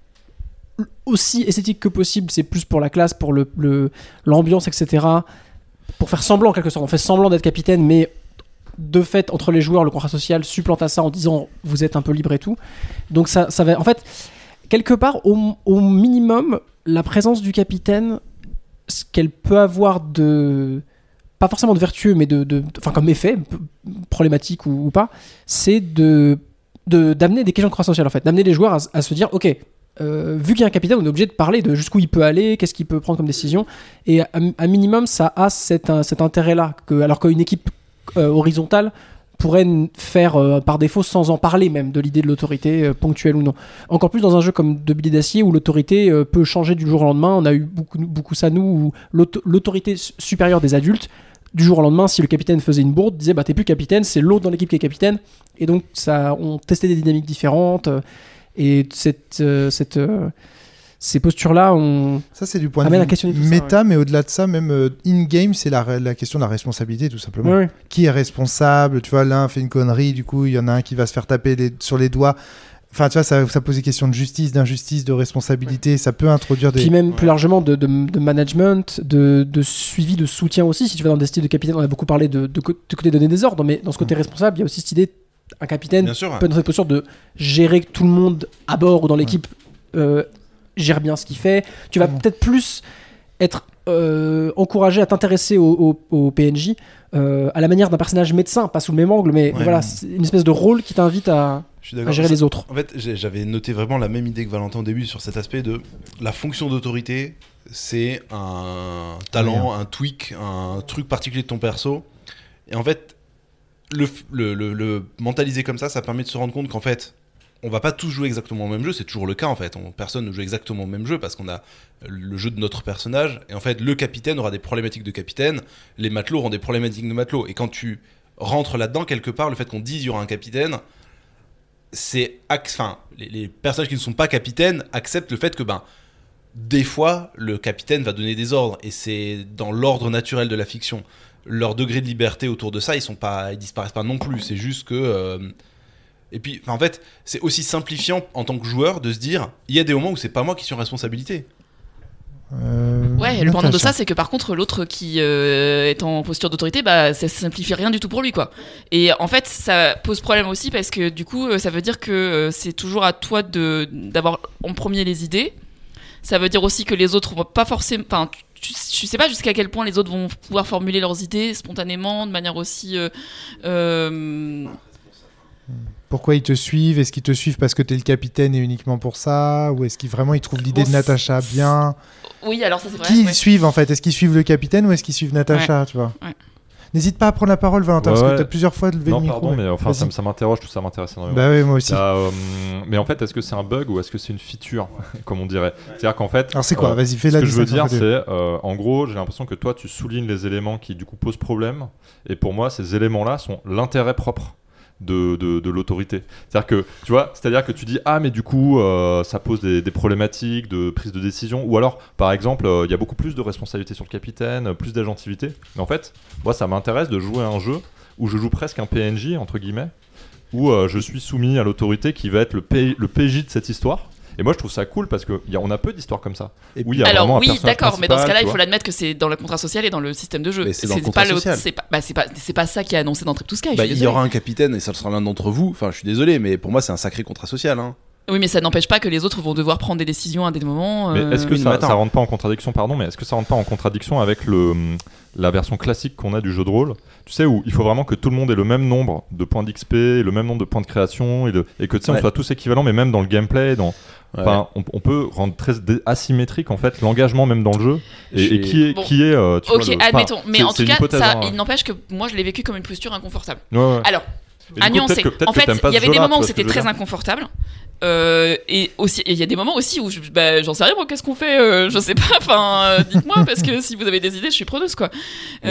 aussi esthétique que possible, c'est plus pour la classe, pour le, le, l'ambiance, et cetera. Pour faire semblant, en quelque sorte. On fait semblant d'être capitaine, mais. De fait, entre les joueurs, le contrat social supplante à ça en disant vous êtes un peu libre et tout. Donc ça, ça va. En fait, quelque part, au, au minimum, la présence du capitaine, ce qu'elle peut avoir de, pas forcément de vertueux, mais de, de, enfin comme effet problématique ou, ou pas, c'est de, de d'amener des questions de contrat social en fait, d'amener les joueurs à, à se dire ok. Euh, vu qu'il y a un capitaine, on est obligé de parler de jusqu'où il peut aller, qu'est-ce qu'il peut prendre comme décision, et à, à minimum, ça a cet, cet intérêt-là, que, alors qu'une équipe Euh, horizontale pourrait n- faire euh, par défaut sans en parler même de l'idée de l'autorité euh, ponctuelle ou non. Encore plus dans un jeu comme De Billet d'Acier où l'autorité euh, peut changer du jour au lendemain. On a eu beaucoup, beaucoup ça nous où l'auto- l'autorité s- supérieure des adultes du jour au lendemain, si le capitaine faisait une bourde, disait bah t'es plus capitaine, c'est l'autre dans l'équipe qui est capitaine, et donc ça on testait des dynamiques différentes euh, et cette euh, cette euh, ces postures-là, on... Ça, c'est du point amène de à questionner vue tout ça, méta, ouais. mais au-delà de ça, même euh, in-game, c'est la, la question de la responsabilité, tout simplement. Ouais, ouais. Qui est responsable? Tu vois, l'un fait une connerie, du coup, il y en a un qui va se faire taper les- sur les doigts. Enfin, tu vois, ça, ça pose des questions de justice, d'injustice, de responsabilité. Ça peut introduire des... Puis même Ouais. plus largement de, de, de management, de, de suivi, de soutien aussi. Si tu vas dans des styles de capitaine, on a beaucoup parlé de, de, co- de côté donner des ordres, mais dans ce côté responsable, il y a aussi cette idée, un capitaine Bien sûr. peut être dans cette posture de gérer que tout le monde à bord ou dans l'équipe euh, gère bien ce qu'il fait. Tu vas Vraiment. peut-être plus être euh, encouragé à t'intéresser au, au, au P N J euh, à la manière d'un personnage médecin, pas sous le même angle, mais Ouais. voilà, c'est une espèce de rôle qui t'invite à, Je suis à d'accord. gérer Ça- les autres. En fait, j'ai- j'avais noté vraiment la même idée que Valentin au début sur cet aspect de la fonction d'autorité, c'est un talent, un tweak, un truc particulier de ton perso. Et en fait, le, f- le, le- le mentaliser comme ça, ça permet de se rendre compte qu'en fait, on va pas tous jouer exactement au même jeu, c'est toujours le cas en fait. On- personne ne joue exactement au même jeu parce qu'on a le jeu de notre personnage. Et en fait, le capitaine aura des problématiques de capitaine, les matelots auront des problématiques de matelots. Et quand tu rentres là-dedans, quelque part, le fait qu'on dise il y aura un capitaine, c'est axe- enfin, les, les personnages qui ne sont pas capitaines acceptent le fait que ben des fois le capitaine va donner des ordres et c'est dans l'ordre naturel de la fiction. Leur degré de liberté autour de ça, ils sont pas, ils disparaissent pas non plus. C'est juste que euh, et puis enfin, en fait, c'est aussi simplifiant en tant que joueur de se dire il y a des moments où c'est pas moi qui suis en responsabilité. Euh, Ouais, le pendant de Natacha. ça, c'est que par contre, l'autre qui euh, est en posture d'autorité, bah, ça simplifie rien du tout pour lui, quoi. Et en fait, ça pose problème aussi parce que du coup, euh, ça veut dire que euh, c'est toujours à toi de d'avoir en premier les idées. Ça veut dire aussi que les autres vont pas forcément. Enfin, tu, tu sais pas jusqu'à quel point les autres vont pouvoir formuler leurs idées spontanément, de manière aussi. Euh, euh, Pourquoi ils te suivent? Est-ce qu'ils te suivent parce que t'es le capitaine et uniquement pour ça? Ou est-ce qu'ils vraiment ils trouvent l'idée Bon, de Natacha c'est- bien? Oui, alors ça c'est vrai. Qui ouais. suivent en fait? Est-ce qu'ils suivent le capitaine ou est-ce qu'ils suivent Natacha, tu vois? Ouais. N'hésite pas à prendre la parole, Valentin, Ouais, parce ouais. que t'as plusieurs fois levé Non, le micro. pardon, mais enfin, ça, Vas-y. me- ça m'interroge, tout ça m'intéresse énormément. Bah oui, moi aussi. Là, euh, mais en fait, est-ce que c'est un bug ou est-ce que c'est une feature, comme on dirait? C'est-à-dire qu'en fait. Alors c'est quoi? euh, Vas-y, fais Ce la que je veux distinction dire, entre les deux. c'est, euh, en gros, j'ai l'impression que toi, tu soulignes les éléments qui, du coup, posent problème. Et pour moi, ces éléments-là sont l'intérêt propre de, de, de l'autorité. C'est-à-dire que, tu vois, c'est-à-dire que tu dis, ah, mais du coup, euh, ça pose des, des problématiques de prise de décision. Ou alors, par exemple, euh, il y a beaucoup plus de responsabilité sur le capitaine, plus d'agentivité. Mais en fait, moi, ça m'intéresse de jouer à un jeu où je joue presque un P N J, entre guillemets, où euh, je suis soumis à l'autorité qui va être le, P- le P J de cette histoire. Et moi, je trouve ça cool parce qu'on a peu d'histoires comme ça. Et Où il y a Alors vraiment un oui, personnage d'accord, mais dans ce principal, cas-là, tu il faut vois. l'admettre que c'est dans le contrat social et dans le système de jeu. Mais c'est dans le pas contrat social. C'est pas, bah, c'est pas, c'est pas ça qui est annoncé dans Trip to Sky. je Bah, suis il y désolée. aura un capitaine et ça sera l'un d'entre vous. Enfin, je suis désolé, mais pour moi, c'est un sacré contrat social. Hein. Oui, mais ça n'empêche pas que les autres vont devoir prendre des décisions à des moments. Mais euh, est-ce que oui, mais ça, attends. ça rentre pas en contradiction, pardon, mais est-ce que ça rentre pas en contradiction avec le, la version classique qu'on a du jeu de rôle, tu sais, où il faut vraiment que tout le monde ait le même nombre de points d'X P, le même nombre de points de création, et, de, et que tu sais, on Ouais. soit tous équivalents, mais même dans le gameplay, dans... Ouais. Enfin, on, on peut rendre très dé- asymétrique en fait l'engagement même dans le jeu et, J'ai- et qui est Bon. qui est euh, tu Ok, vois, le- admettons. enfin, mais c'est- en c'est tout une cas, hypothèse, ça, hein. il n'empêche que moi, je l'ai vécu comme une posture inconfortable. Ouais, ouais. Alors, Et du à coup, nuancer. peut-être que- peut-être En que fait, t'aimes pas il y ce avait des jeu-là, moments tu où vois ce que c'était je veux très dire. inconfortable. Euh, et aussi, il y a des moments aussi où je, bah, j'en sais rien, moi, qu'est-ce qu'on fait euh, Je sais pas. Enfin, euh, dites-moi parce que si vous avez des idées, je suis preneuse, quoi. Mais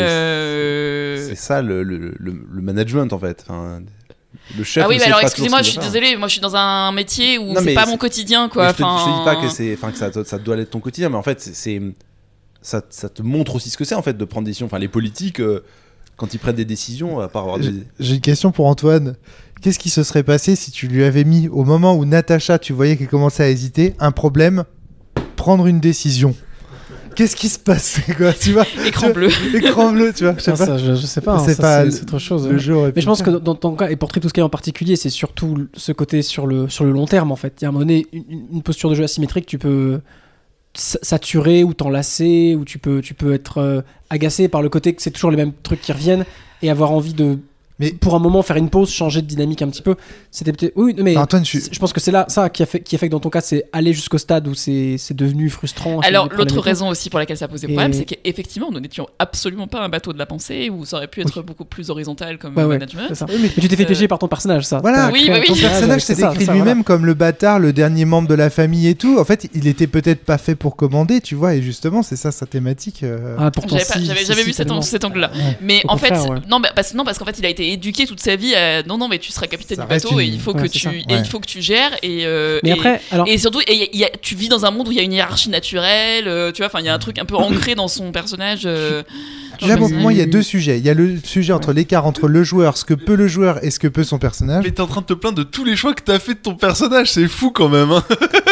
Euh... C'est ça le, le, le, le management en fait. Enfin, le chef. Ah oui, ne mais sait alors pas excusez-moi, je toujours suis ce qu'il doit désolée. Moi, je suis dans un métier où Non, c'est mais pas c'est- mon quotidien, faire. quoi. Mais je, te, je te dis pas Enfin, que c'est, enfin que ça, ça doit l'être ton quotidien, mais en fait c'est, c'est ça, ça te montre aussi ce que c'est en fait de prendre des décisions. Enfin, les politiques euh, quand ils prennent des décisions, à part avoir des... J'ai- J'ai une question pour Antoine. Qu'est-ce qui se serait passé si tu lui avais mis, au moment où Natacha, tu voyais qu'elle commençait à hésiter, un problème, prendre une décision? Qu'est-ce qui se passait, quoi, tu vois? écran bleu. Écran bleu, tu vois, je sais Ah, pas. ça, je, je sais pas, hein, C'est ça, pas c'est le- c'est autre chose. Le ouais. jeu aurait pu Mais je pense que le faire. dans ton cas, et pour Tritousky en particulier, c'est surtout le- ce côté sur le, sur le long terme en fait. Il y a un moment donné, une, une posture de jeu asymétrique, tu peux sa- saturer ou t'enlacer, ou tu peux, tu peux être euh, agacé par le côté que c'est toujours les mêmes trucs qui reviennent et avoir envie de, Mais- pour un moment, faire une pause, changer de dynamique un petit peu. C'était peut-être. Oui, mais Antoine, je suis- je pense que c'est là ça qui a fait, qui a fait que dans ton cas, c'est aller jusqu'au stade où c'est c'est devenu frustrant. c'est Alors, devenu l'autre problématique. raison aussi pour laquelle ça posait Et- problème, c'est qu'effectivement, nous n'étions absolument pas un bateau de la pensée où ça aurait pu être beaucoup plus horizontal comme Ouais, ouais, management. c'est ça. Mais tu t'es fait Euh, piéger par ton personnage, ça. Voilà. T'as Oui, créé oui, un oui. Ton Ton personnage avec- s'est c'est ça, décrit ça, lui-même voilà. comme le bâtard, le dernier membre de la famille et tout. En fait, il était peut-être pas fait pour commander, tu vois, et justement, c'est ça sa thématique. euh. Ah, pourtant, J'avais pas- si, j'avais si, j'avais si, vu cet, tellement. an- cet angle-là. Ouais. Mais Au en fait, contraire, ouais. non, bah, parce, non, parce qu'en fait, il a été éduqué toute sa vie à non, non, mais tu seras capitaine Ça du reste bateau et une- il faut Ouais, que c'est tu, ça. et Ouais. il faut que tu gères et euh, Mais et, après, alors. et surtout, et il y a- tu vis dans un monde où il y a une hiérarchie naturelle, euh, tu vois, enfin, il y a un truc un peu ancré dans son personnage. euh, dans Là, son pour personnage. moi, il y a deux sujets. Il y a le sujet entre l'écart entre le joueur, ce que peut le joueur et ce que peut son personnage. Mais t'es en train de te plaindre de tous les choix que t'as fait de ton personnage, c'est fou quand même. Hein.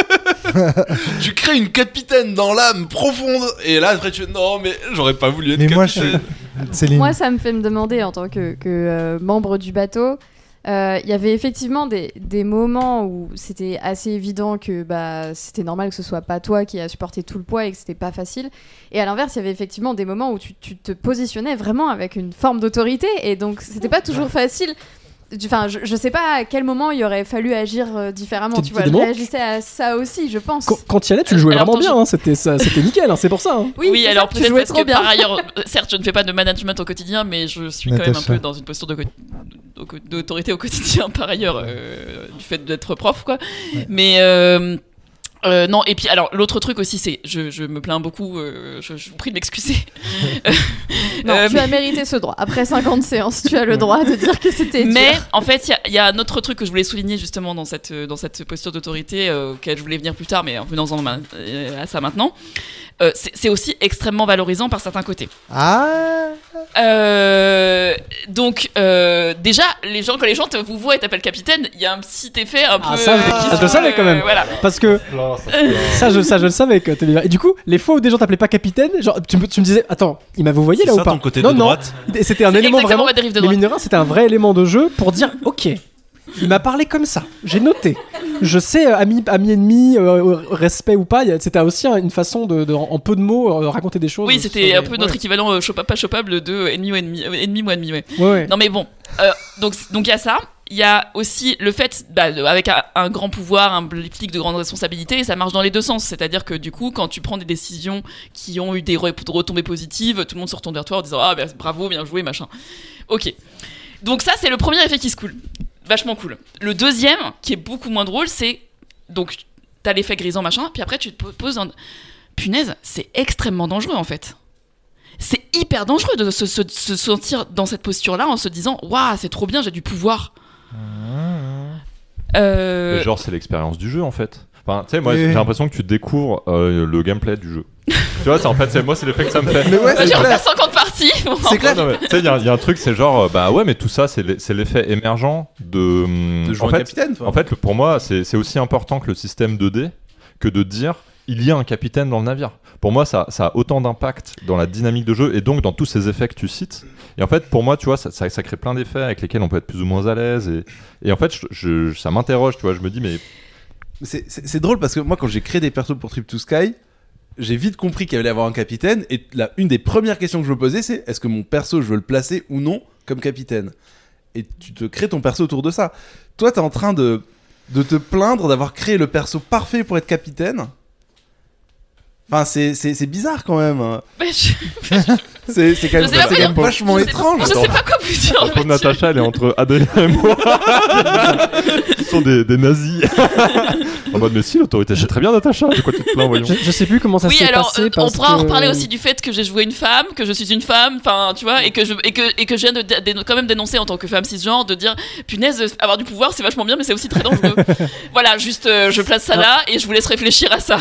Tu crées une capitaine dans l'âme profonde, et là après tu non mais j'aurais pas voulu être Mais moi, je suis. capitaine. Céline. Moi, ça me fait me demander, en tant que, que, euh, membre du bateau, euh, il y avait effectivement des, des moments où c'était assez évident que bah, c'était normal que ce soit pas toi qui a supporté tout le poids et que c'était pas facile. Et à l'inverse, il y avait effectivement des moments où tu, tu te positionnais vraiment avec une forme d'autorité et donc c'était pas toujours facile. Enfin, je, je sais pas à quel moment il aurait fallu agir euh, différemment. T'as- Tu t'as vois, des je moments- réagissais à ça aussi, je pense. Quand, quand il y allait, tu le jouais Alors, vraiment attends, bien, hein, c'était, ça- c'était nickel, hein, c'est pour ça. hein. Oui, c'est alors ça, tu peut-être jouais parce trop que bien. par ailleurs, euh, certes, je ne fais pas de management au quotidien, mais je suis quand même un Natacha. peu dans une posture de co- d'au- d'autorité au quotidien par ailleurs, euh, du fait d'être prof, quoi. Ouais. Mais euh, euh, non, et puis alors l'autre truc aussi, c'est, je, je me plains beaucoup, euh, je, je vous prie de m'excuser. Non, Euh, tu as mérité ce droit. Après cinquante séances, tu as le droit de dire que c'était Mais dur. en fait, il y a- il y, a un autre truc que je voulais souligner justement dans cette, dans cette posture d'autorité, euh, auquel je voulais venir plus tard, mais en venant en, euh, à ça maintenant. Euh, c'est c'est aussi extrêmement valorisant par certains côtés. Ah. Euh, donc, euh, déjà, les gens, quand les gens te vous voient et t'appellent capitaine, il y a un petit effet un Ah, peu. ça, je- qui je se- le savais quand même. euh, voilà. Parce que ça je, ça, je le savais que t'aimais bien. Et du coup, les fois où des gens t'appelaient pas capitaine, genre, tu, me- tu me disais, attends, il m'a vous voyez là C'est ou ça, pas ton côté Non, de non. droite. Et c'était un C'est élément exactement vraiment. ma dérive de Mais droite. mine de rien, c'était un vrai élément de jeu pour dire, ok, il m'a parlé comme ça, j'ai noté. Je sais, euh, ami, ami ennemi, euh, respect ou pas, il y a- c'était aussi une façon de, de- en peu de mots, euh, raconter des choses. Oui, sur c'était les- un peu notre ouais. équivalent euh, chopa- pas chopable de ennemi ou ennemi, euh, ennemi ou ennemi, ouais. Ouais, ouais. Non mais bon, euh, donc donc il y a ça. Il y a aussi le fait, bah, de- avec un, un grand pouvoir, implique de grandes responsabilités, et ça marche dans les deux sens. C'est-à-dire que du coup, quand tu prends des décisions qui ont eu des re- retombées positives, tout le monde se retourne vers toi en disant ah ben, bravo, bien joué, machin. Ok. Donc ça, c'est le premier effet qui se coule. Vachement cool. Le deuxième, qui est beaucoup moins drôle, c'est donc t'as l'effet grisant machin, puis après tu te poses un punaise, c'est extrêmement dangereux en fait. C'est hyper dangereux de se, se- se sentir dans cette posture-là en se disant waouh, c'est trop bien, j'ai du pouvoir. Euh, Mais genre, c'est l'expérience du jeu en fait. Enfin, tu sais, moi Oui, j'ai oui. l'impression que tu découvres euh, le gameplay du jeu. Tu vois, c'est en fait, c'est moi, c'est l'effet que ça me fait. Mais ouais, J'ai c'est refait clair. cinquante parties. C'est clair. Non, mais, tu sais, il y, a- il y a un truc, c'est genre, euh, bah ouais, mais tout ça, c'est l'e- c'est l'effet émergent de. hum, De jouer en un fait, capitaine. toi. en fait, le- pour moi, c'est c'est aussi important que le système deux D que de dire il y a un capitaine dans le navire. Pour moi, ça, ça a autant d'impact dans la dynamique de jeu et donc dans tous ces effets que tu cites. Et en fait, pour moi, tu vois, ça, ça, ça crée plein d'effets avec lesquels on peut être plus ou moins à l'aise. Et, et en fait, je, je- ça m'interroge, tu vois. Je me dis, mais C'est, c'est, c'est drôle parce que moi, quand j'ai créé des persos pour Trip to Sky, j'ai vite compris qu'il allait y avoir un capitaine. Et la, une des premières questions que je me posais, c'est est-ce que mon perso, je veux le placer ou non comme capitaine ? Et tu te crées ton perso autour de ça. Toi, t'es en train de, de te plaindre d'avoir créé le perso parfait pour être capitaine. Enfin, c'est, c'est, c'est bizarre quand même. Mais je... C'est, c'est quand même, Je sais pas c'est quand même quoi- vachement je sais étrange. pas- Je sais pas quoi vous dire. La pauvre Natacha, elle est entre Adrien et moi. Ils sont des, des nazis. En mode, mais si, l'autorité, c'est très bien, Natacha. De quoi tu te plains, voyons. Je, je sais plus comment ça Oui, s'est alors passé. euh, on parce pourra en que- reparler aussi du fait que j'ai joué une femme, que je suis une femme, enfin tu vois, et que je et que et que je viens de, dé- quand même dénoncer en tant que femme cisgenre de dire punaise, avoir du pouvoir c'est vachement bien, mais c'est aussi très dangereux. Voilà, juste euh, je place ça là et je vous laisse réfléchir à ça.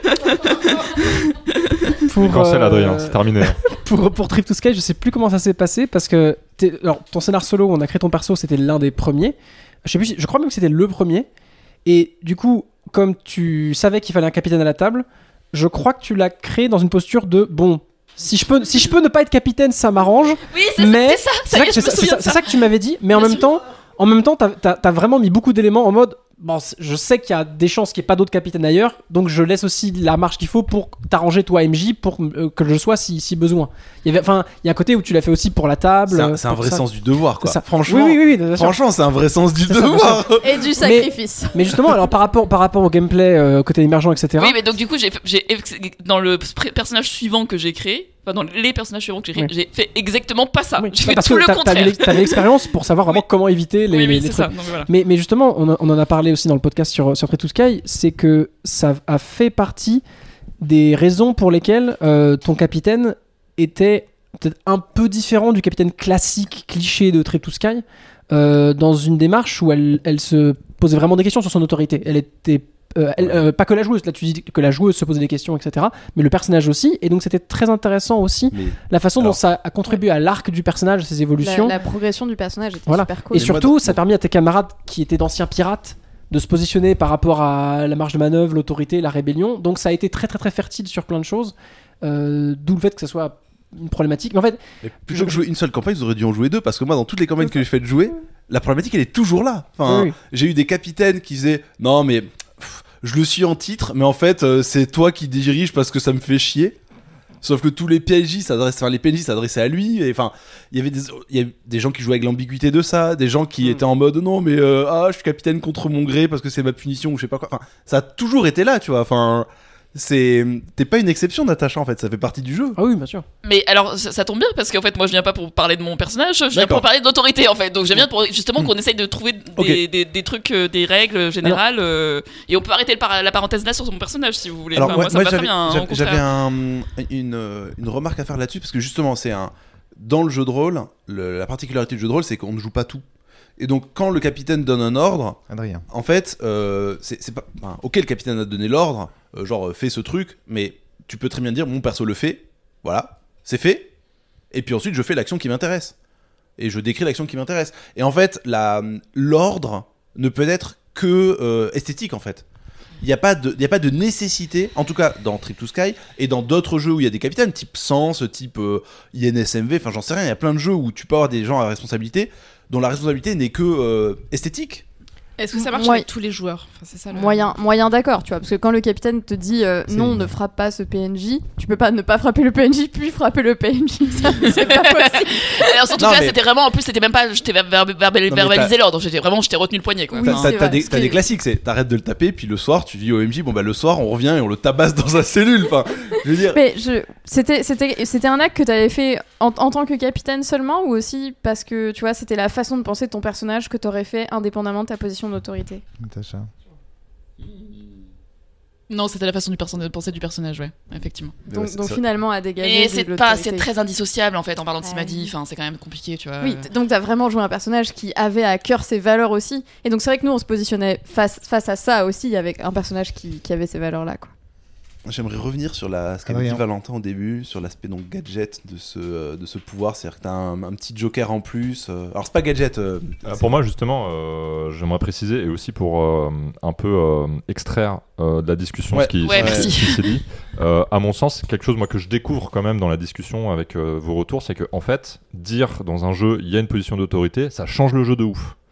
Pour, Cancel euh, Adrien, c'est terminé. pour, pour Trip to Sky, je sais plus comment ça s'est passé parce que t'es- alors, ton scénar solo où on a créé ton perso, c'était l'un des premiers. Je sais plus, si- je crois même que c'était le premier. Et du coup, comme tu savais qu'il fallait un capitaine à la table, je crois que tu l'as créé dans une posture de bon. Si je peux, si je peux ne pas être capitaine, ça m'arrange. Oui, c'est Mais c'est ça, C'est ça ça, y est, que- je c'est me ça- souviens c'est de ça- ça. c'est ça que tu m'avais dit. Mais en Bien même sûr. temps, en même temps, t'as, t'as- t'as vraiment mis beaucoup d'éléments en mode. Bon, c- je sais qu'il y a des chances qu'il n'y ait pas d'autres capitaines ailleurs, donc je laisse aussi la marge qu'il faut pour t'arranger toi M J pour euh, que je sois si, si besoin. Il y avait, enfin, il y a un côté où tu l'as fait aussi pour la table. C'est un, euh, c'est un pour vrai ça. sens du devoir, quoi. C'est ça. Franchement, Oui, oui, oui, bien sûr. franchement, c'est un vrai sens du C'est ça, bien devoir. Et du sacrifice. Mais justement, alors par rapport, par rapport au gameplay euh, côté émergent, et cetera. Oui, mais donc du coup, j'ai, j'ai dans le pr- personnage suivant que j'ai créé, enfin dans les personnages suivants que j'ai créés, Oui. j'ai fait exactement pas ça. Oui, J'ai fait parce tout que le t'as- contraire. T'avais l'ex- t'avais l'expérience pour savoir vraiment Oui. comment éviter les, oui, oui, les c'est trucs. ça. Donc, voilà. Mais, mais justement, on, a- on en a parlé aussi dans le podcast sur, sur Trip to Sky, c'est que ça a fait partie des raisons pour lesquelles euh, ton capitaine était peut-être un peu différent du capitaine classique, cliché de Trip to Sky, euh, dans une démarche où elle, elle se posait vraiment des questions sur son autorité. Elle était euh, elle- euh, pas que la joueuse, là tu dis que la joueuse se posait des questions, et cetera. Mais le personnage aussi, et donc c'était très intéressant aussi Mais la façon Alors- dont ça a contribué à l'arc du personnage, à ses La, évolutions. la progression du personnage était Voilà. super cool. Et Mais moi, surtout, dans- ça a permis à tes camarades qui étaient d'anciens pirates de se positionner par rapport à la marge de manœuvre, l'autorité, la rébellion. Donc ça a été très très très fertile sur plein de choses. Euh, D'où le fait que ça soit une problématique. Mais en fait, Mais plutôt que jouer une seule campagne, vous auriez dû en jouer deux, parce que moi, dans toutes les campagnes que j'ai fait jouer, la problématique, elle est toujours là. Enfin, oui, oui. j'ai eu des capitaines qui disaient non, mais pff, je le suis en titre, mais en fait, euh, c'est toi qui dirige parce que ça me fait chier. Sauf que tous les P N J s'adressaient, enfin, les P N J s'adressaient à lui. Et enfin, il y avait des, il y a des gens qui jouaient avec l'ambiguïté de ça, des gens qui Mm. étaient en mode non, mais euh, ah, je suis capitaine contre mon gré parce que c'est ma punition ou je sais pas quoi. Enfin, ça a toujours été là, tu vois. Enfin, c'est, t'es pas une exception, Natacha, en fait. Ça fait partie du jeu. Ah oui, bien sûr. Mais alors, ça, ça tombe bien parce qu'en fait, moi, je viens pas pour parler de mon personnage, je viens D'accord. pour parler de l'autorité en fait. Donc, je viens pour justement Mm. qu'on essaye de trouver des, Ok. des, des trucs, euh, des règles générales. euh, et on peut arrêter le par- la parenthèse là sur mon personnage si vous voulez. Alors, Enfin, moi, moi, ça me moi, va très j'avais, bien. hein, au j'avais- contraire. j'avais un- une, euh, une remarque à faire là-dessus parce que justement, c'est un. Dans le jeu de rôle, le- la particularité du jeu de rôle, c'est qu'on ne joue pas tout. Et donc, quand le capitaine donne un ordre, Adrien. en fait, euh, c'est, c'est pas. Enfin, ok, le capitaine a donné l'ordre, euh, genre euh, fais ce truc, mais tu peux très bien dire mon perso le fait, voilà, c'est fait, et puis ensuite je fais l'action qui m'intéresse. Et je décris l'action qui m'intéresse. Et en fait, la, l'ordre ne peut être que euh, esthétique en fait. Il n'y a, pas de- il y a pas de nécessité, en tout cas dans Trip to Sky, et dans d'autres jeux où il y a des capitaines, type Sens, type euh, I N S M V, enfin j'en sais rien, il y a plein de jeux où tu peux avoir des gens à responsabilité, dont la responsabilité n'est que euh, esthétique. Est-ce que ça marche Moi- avec tous les joueurs enfin, c'est ça, le... Moyen, moyen d'accord, tu vois, parce que quand le capitaine te dit euh, C'est non, une- ne frappe pas ce P N J, tu peux pas ne pas frapper le P N J puis frapper le P N J, ça, c'est pas possible. Alors, surtout Non, que là, mais- c'était vraiment, en plus, c'était même pas, je t'ai ver- ver- verbal- mais verbalisé t'as- l'ordre, j'étais vraiment, je t'ai retenu le poignet quoi. Oui, T'as, Enfin, t'as- c'est t'as vrai, des, ce t'as qui des est- classiques, c'est t'arrêtes de le taper, puis le soir tu dis au M J, bon bah le soir on revient et on le tabasse dans sa cellule. Enfin, je veux dire. Mais je, c'était, c'était, c'était un acte que t'avais fait en, en tant que capitaine seulement ou aussi parce que tu vois, c'était la façon de penser de ton personnage que t'aurais fait indépendamment de ta position d'autorité. Natacha. Non, c'était la façon du perso- de penser du personnage, ouais, effectivement. Donc, Ouais, c'est- donc c'est- finalement, à dégager. Et de c'est l'autorité. pas, c'est très indissociable en fait en parlant de Ouais. Simadi, enfin, c'est quand même compliqué, tu vois. Oui, t- donc t'as vraiment joué un personnage qui avait à cœur ses valeurs aussi. Et donc c'est vrai que nous, on se positionnait face, face à ça aussi, avec un personnage qui, qui avait ces valeurs-là, quoi. J'aimerais revenir sur la, ce qu'a Adrien. dit Valentin au début, sur l'aspect donc gadget de ce, euh, de ce pouvoir, c'est-à-dire que t'as un, un petit joker en plus. euh, Alors c'est pas gadget. euh, Euh, c'est- pour moi, justement, euh, j'aimerais préciser, et aussi pour euh, un peu euh, extraire euh, de la discussion Ouais. ce qui, Ouais, ce qui- merci. ce qui s'est dit, euh, à mon sens, quelque chose moi, que je découvre quand même dans la discussion avec euh, vos retours, c'est que en fait, dire dans un jeu, il y a une position d'autorité, ça change le jeu de ouf.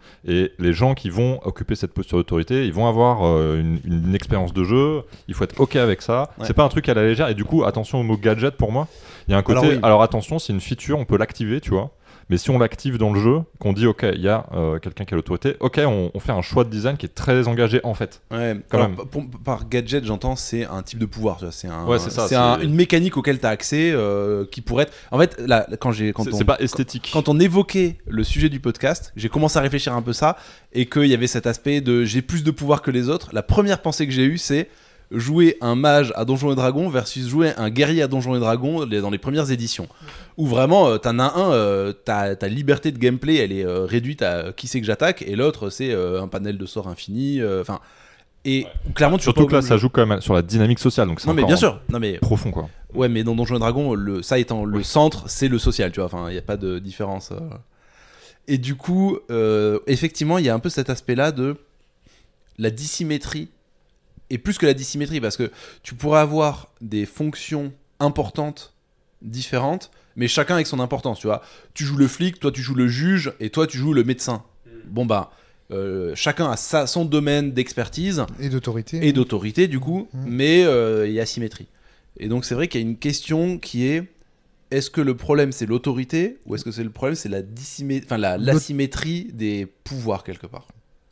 Et les gens qui vont occuper cette posture d'autorité, ils vont avoir euh, une, une, une expérience de jeu. Il faut être ok avec ça. Ouais. C'est pas un truc à la légère. Et du coup, attention au mot gadget pour moi. Il y a un côté. Alors, oui. alors attention, c'est une feature, on peut l'activer, tu vois. Mais si on l'active dans le jeu, qu'on dit ok, il y a euh, quelqu'un qui a l'autorité, ok, on, on fait un choix de design qui est très engagé en fait. Ouais. Quand alors, même. Pour, par gadget, j'entends, c'est un type de pouvoir. Tu vois, c'est un, ouais, c'est ça. C'est, c'est un, une mécanique auquel tu as accès, euh, qui pourrait être. En fait, là, quand j'ai, quand c'est, on, c'est pas esthétique. Quand, quand on évoquait le sujet du podcast, j'ai commencé à réfléchir un peu ça et qu'il y avait cet aspect de j'ai plus de pouvoir que les autres. La première pensée que j'ai eue, c'est jouer un mage à Donjons et Dragons versus jouer un guerrier à Donjons et Dragons dans les premières éditions. Où vraiment, euh, t'en as un, euh, ta, ta liberté de gameplay, elle est euh, réduite à qui c'est que j'attaque, et l'autre, c'est euh, un panel de sorts infini. Enfin, euh, et ouais. clairement, tu surtout que là, ça joue quand même sur la dynamique sociale, donc c'est non mais bien sûr, non mais profond quoi. Ouais, mais dans Donjons et Dragons, le, ça étant le oui. centre, c'est le social, tu vois. Enfin, il y a pas de différence. Euh. Et du coup, euh, effectivement, il y a un peu cet aspect-là de la dissymétrie. Et plus que la dissymétrie, parce que tu pourrais avoir des fonctions importantes différentes, mais chacun avec son importance, tu vois. Tu joues le flic, toi tu joues le juge, et toi tu joues le médecin. Mmh. Bon bah, euh, chacun a sa, son domaine d'expertise. Et d'autorité. Et d'autorité, du coup, mmh. mais euh, il y a asymétrie. Et donc c'est vrai qu'il y a une question qui est, est-ce que le problème c'est l'autorité, ou est-ce que c'est le problème c'est la, dissymé- enfin, la, l'asymétrie des pouvoirs, quelque part ?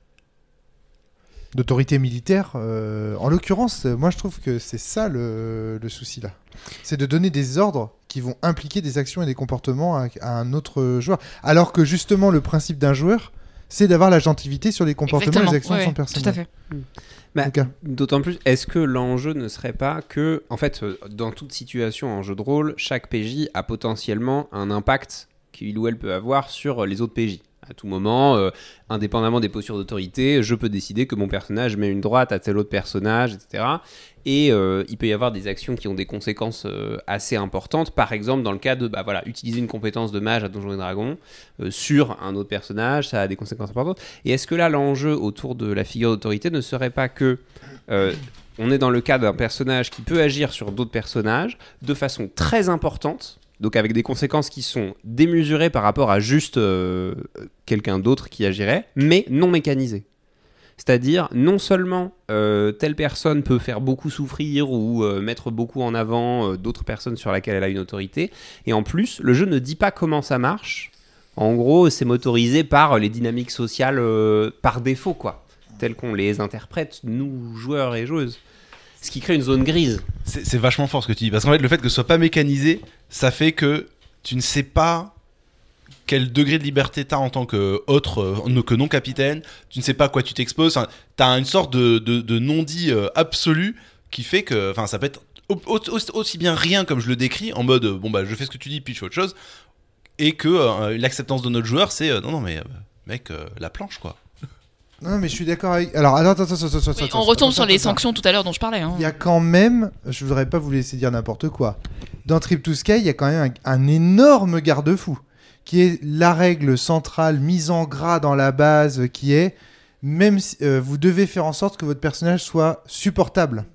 D'autorité militaire. Euh, en l'occurrence, moi je trouve que c'est ça le, le souci là. C'est de donner des ordres qui vont impliquer des actions et des comportements à, à un autre joueur. Alors que justement le principe d'un joueur, c'est d'avoir l'agentivité sur les comportements Exactement. et les actions ouais, de son ouais, personnage. Tout à fait. Mmh. Bah, okay. D'autant plus, est-ce que l'enjeu ne serait pas que, en fait, dans toute situation en jeu de rôle, chaque P J a potentiellement un impact qu'il ou elle peut avoir sur les autres P J ? À tout moment, euh, indépendamment des postures d'autorité, je peux décider que mon personnage met une droite à tel autre personnage, et cetera. Et euh, il peut y avoir des actions qui ont des conséquences euh, assez importantes. Par exemple, dans le cas de bah, voilà, utiliser une compétence de mage à Donjons et Dragons euh, sur un autre personnage, ça a des conséquences importantes. Et est-ce que là, l'enjeu autour de la figure d'autorité ne serait pas que euh, on est dans le cas d'un personnage qui peut agir sur d'autres personnages de façon très importante, donc avec des conséquences qui sont démesurées par rapport à juste euh, quelqu'un d'autre qui agirait, mais non mécanisées. C'est-à-dire, non seulement euh, telle personne peut faire beaucoup souffrir ou euh, mettre beaucoup en avant euh, d'autres personnes sur lesquelles elle a une autorité, et en plus, le jeu ne dit pas comment ça marche. En gros, c'est motorisé par les dynamiques sociales euh, par défaut, quoi, telles qu'on les interprète, nous, joueurs et joueuses. Ce qui crée une zone grise. C'est, c'est vachement fort ce que tu dis, parce qu'en fait, le fait que ce soit pas mécanisé, ça fait que tu ne sais pas quel degré de liberté t'as en tant que autre, euh, que non capitaine. Tu ne sais pas à quoi tu t'exposes. Enfin, t'as une sorte de, de, de non-dit euh, absolu qui fait que, enfin, ça peut être au, au, aussi bien rien comme je le décris, en mode bon bah je fais ce que tu dis puis je fais autre chose, et que euh, l'acceptance de notre joueur, c'est euh, non non mais euh, mec euh, la planche quoi. Non, mais je suis d'accord avec. Alors, attends, attends, attends, attends, oui, attends. On retombe attends, sur attends, les attends. sanctions tout à l'heure dont je parlais. Hein. Il y a quand même, je voudrais pas vous laisser dire n'importe quoi. Dans Trip to Sky, il y a quand même un, un énorme garde-fou qui est la règle centrale mise en gras dans la base, qui est même si, euh, vous devez faire en sorte que votre personnage soit supportable.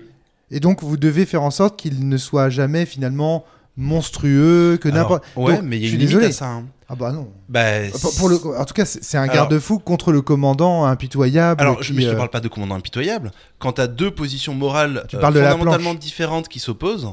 Et donc, vous devez faire en sorte qu'il ne soit jamais finalement monstrueux, que Alors, n'importe. Ouais, donc, mais il y a je une suis limite désolé. à ça. Hein. Ah bah non. Bah, pour, pour le, en tout cas, c'est, c'est un Alors, garde-fou contre le commandant impitoyable. Alors, qui, je, mais je te euh, parle pas de commandant impitoyable. Quand t'as deux positions morales Tu euh, parles de la fondamentalement planche. différentes qui s'opposent,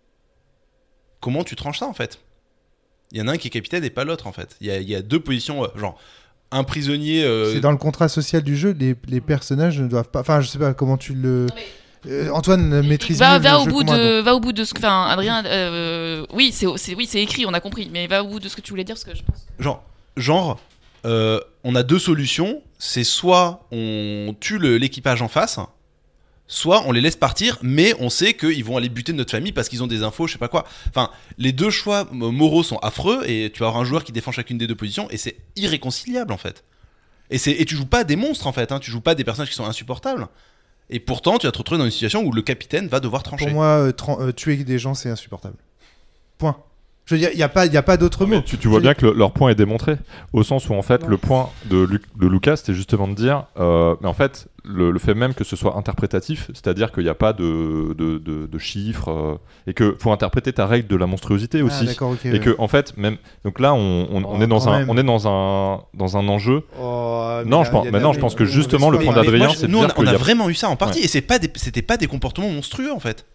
comment tu tranches ça en fait ? Il y en a un qui est capitaine et pas l'autre en fait. Il y a, il y a deux positions, euh, genre un prisonnier. Euh... C'est dans le contrat social du jeu, les, les personnages ne doivent pas. Enfin, je sais pas comment tu le. Euh, Antoine maîtrise va, mieux va le au jeu bout que moi, de donc. va au bout de ce que enfin Adrien euh, oui c'est c'est oui c'est écrit on a compris mais va au bout de ce que tu voulais dire parce que je pense Genre genre euh, on a deux solutions, c'est soit on tue le, l'équipage en face, soit on les laisse partir mais on sait qu'ils vont aller buter notre famille parce qu'ils ont des infos, je sais pas quoi. Enfin, les deux choix moraux sont affreux et tu vas avoir un joueur qui défend chacune des deux positions et c'est irréconciliable en fait. Et c'est et tu joues pas des monstres en fait, hein, tu joues pas des personnages qui sont insupportables. Et pourtant, tu vas te retrouver dans une situation où le capitaine va devoir trancher. Pour moi, euh, tra- euh, tuer des gens, c'est insupportable. Point. Je veux dire, il n'y a pas, y a pas d'autre Non, mais mot. tu, tu vois bien que le- leur point est démontré, au sens où en fait le point de, Lu- de Lucas c'était justement de dire, euh, mais en fait le, le fait même que ce soit interprétatif, c'est-à-dire qu'il n'y a pas de, de, de, de chiffres euh, et que faut interpréter ta règle de la monstruosité aussi, Ah, d'accord, ok. et ouais. que en fait même donc là on, on, on Oh, est dans quand un même. on est dans un dans un enjeu. Oh, mais Non, là, je pense- il y a de maintenant, la- je pense que de la justement, le mauvaise point foi. d'Adrien, moi, je- c'est de nous, on dire a, on qu'il a y a- vraiment eu ça en partie, et c'est pas des, c'était pas des comportements monstrueux en fait.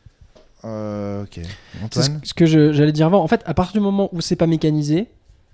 Euh, ok. C'est ce, Antoine. ce que je- j'allais dire avant. En fait, à partir du moment où c'est pas mécanisé,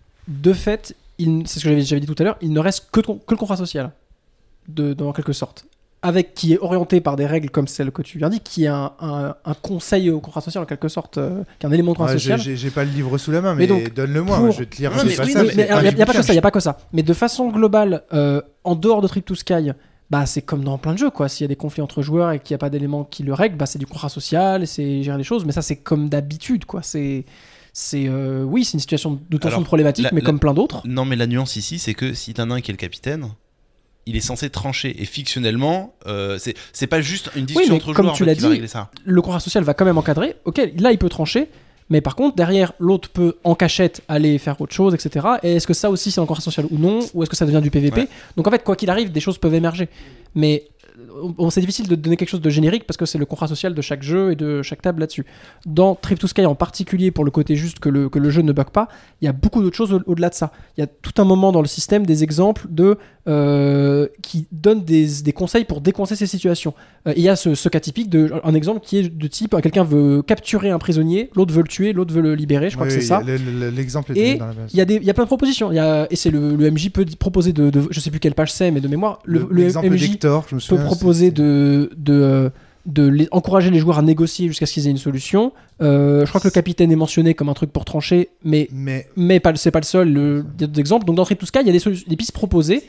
de fait, il- c'est ce que j'avais, j'avais dit tout à l'heure, il ne reste que, ton- que le contrat social, de, dans quelque sorte. Avec, qui est orienté par des règles comme celles que tu indiques, qui est un, un, un conseil au contrat social en quelque sorte, euh, qui est un élément de contrat Ouais, social. j'ai, j'ai pas le livre sous la main, mais, Mais donc, donne-le-moi. pour- moi, je vais te lire Non, des mais- passages. oui, Oui, mais Ah, il n'y a, du y a pas que bouquin. ça, il n'y a pas que ça. Mais de façon globale, euh, en dehors de Trip to Sky, bah, c'est comme dans plein de jeux, quoi. S'il y a des conflits entre joueurs et qu'il n'y a pas d'éléments qui le règlent, bah, c'est du contrat social, et c'est gérer les choses. Mais ça, c'est comme d'habitude, quoi. C'est, c'est, euh, oui, c'est une situation de tension Alors, problématique, la- mais la- comme plein d'autres. Non, mais la nuance ici, c'est que si t'en as un qui est le capitaine, il est censé trancher. Et fictionnellement, euh, c'est, c'est pas juste une discussion mais entre comme joueurs en tu fait, l'as qui va dit, régler ça. Le contrat social va quand même encadrer. Ok, là, il peut trancher. Mais par contre, derrière, l'autre peut en cachette aller faire autre chose, et cetera. Et est-ce que ça aussi, c'est un contrat social ou non? Ou est-ce que ça devient du P V P? Ouais. Donc en fait, quoi qu'il arrive, des choses peuvent émerger. Mais bon, c'est difficile de donner quelque chose de générique parce que c'est le contrat social de chaque jeu et de chaque table là-dessus. Dans Trip to Sky en particulier, pour le côté juste que le, que le jeu ne bug pas, il y a beaucoup d'autres choses au- au-delà de ça. Il y a tout un moment dans le système des exemples de, euh, qui donnent des, des conseils pour décoincer ces situations. Euh, Il y a ce, ce cas typique, de, un exemple qui est de type euh, quelqu'un veut capturer un prisonnier, l'autre veut le tuer, l'autre veut le libérer, je crois Oui, que c'est ça. le- le- l'exemple est Et donné dans la base. Il y, a des, il y a plein de propositions. Il y a, et c'est le, le M J peut di- proposer de, de. Je sais plus quelle page c'est, mais de mémoire. Le, Le- le l'exemple M J d'Hector, je me peut souviens. proposer c'est- de, de, euh, de les- encourager les joueurs à négocier jusqu'à ce qu'ils aient une solution. Euh, je crois que le capitaine est mentionné comme un truc pour trancher, mais, Mais mais pas, c'est pas le seul. Le, il y a d'autres exemples. Donc dans Trip to Sky, il y a des, solu- des pistes proposées.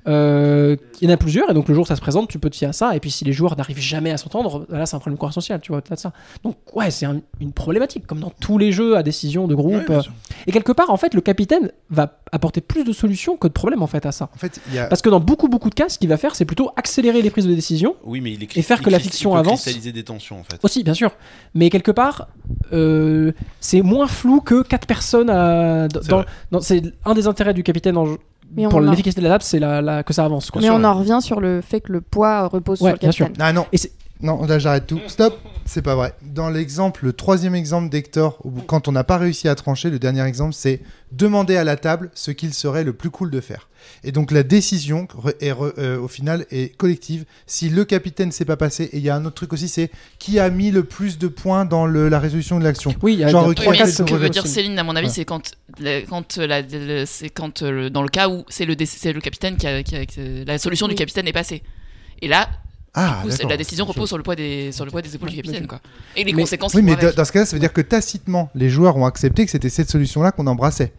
Euh, il y en a plusieurs, et donc le jour où ça se présente, tu peux te fier à ça. Et puis si les joueurs n'arrivent jamais à s'entendre, là c'est un problème de contrat social, tu vois, au-delà de ça. Donc ouais, c'est un- une problématique, comme dans tous les jeux à décision de groupe. Ouais, bien sûr. Et quelque part, en fait, le capitaine va apporter plus de solutions que de problèmes en fait à ça. en fait, il y a. Parce que dans beaucoup beaucoup de cas, ce qu'il va faire, c'est plutôt accélérer les prises de décision. Oui, mais il est Et faire il que la crist- fiction il peut avance. cristalliser des tensions en fait. Aussi, bien sûr. Mais quelque part, euh, c'est moins flou que quatre personnes à. Dans, C'est vrai. dans- c'est un des intérêts du capitaine en jeu- Mais pour on en- l'efficacité de la table, c'est la, la- que ça avance. Quoi. Mais on en revient sur le fait que le poids repose Ouais, sur le bien sûr. capitaine. Ah non. Et c'est- Non, là j'arrête tout. Stop. C'est pas vrai. Dans l'exemple, le troisième exemple d'Hector, où- quand on n'a pas réussi à trancher, le dernier exemple, c'est demander à la table ce qu'il serait le plus cool de faire. Et donc la décision, re- est re- euh, au final, est collective. Si le capitaine s'est pas passé, et il y a un autre truc aussi, c'est qui a mis le plus de points dans le- la résolution de l'action. Oui, il y a, Genre il y a recréer trois, Oui, mais quatre quatre ce que veut brevet. dire possibles. Céline, à mon avis, Ouais. c'est quand, le- quand, la, le- c'est quand euh, le- dans le cas où c'est le, dé- c'est le capitaine qui a, qui a- que la solution Oui. du capitaine est passée. Et là, Ah, du coup, c'est- d'accord. la décision repose sur le poids des, sur le poids des épaules du capitaine, quoi. Et les Mais- conséquences. Oui, qui mais vont dans avec. dans ce cas-là, ça veut dire que tacitement, les joueurs ont accepté que c'était cette solution-là qu'on embrassait.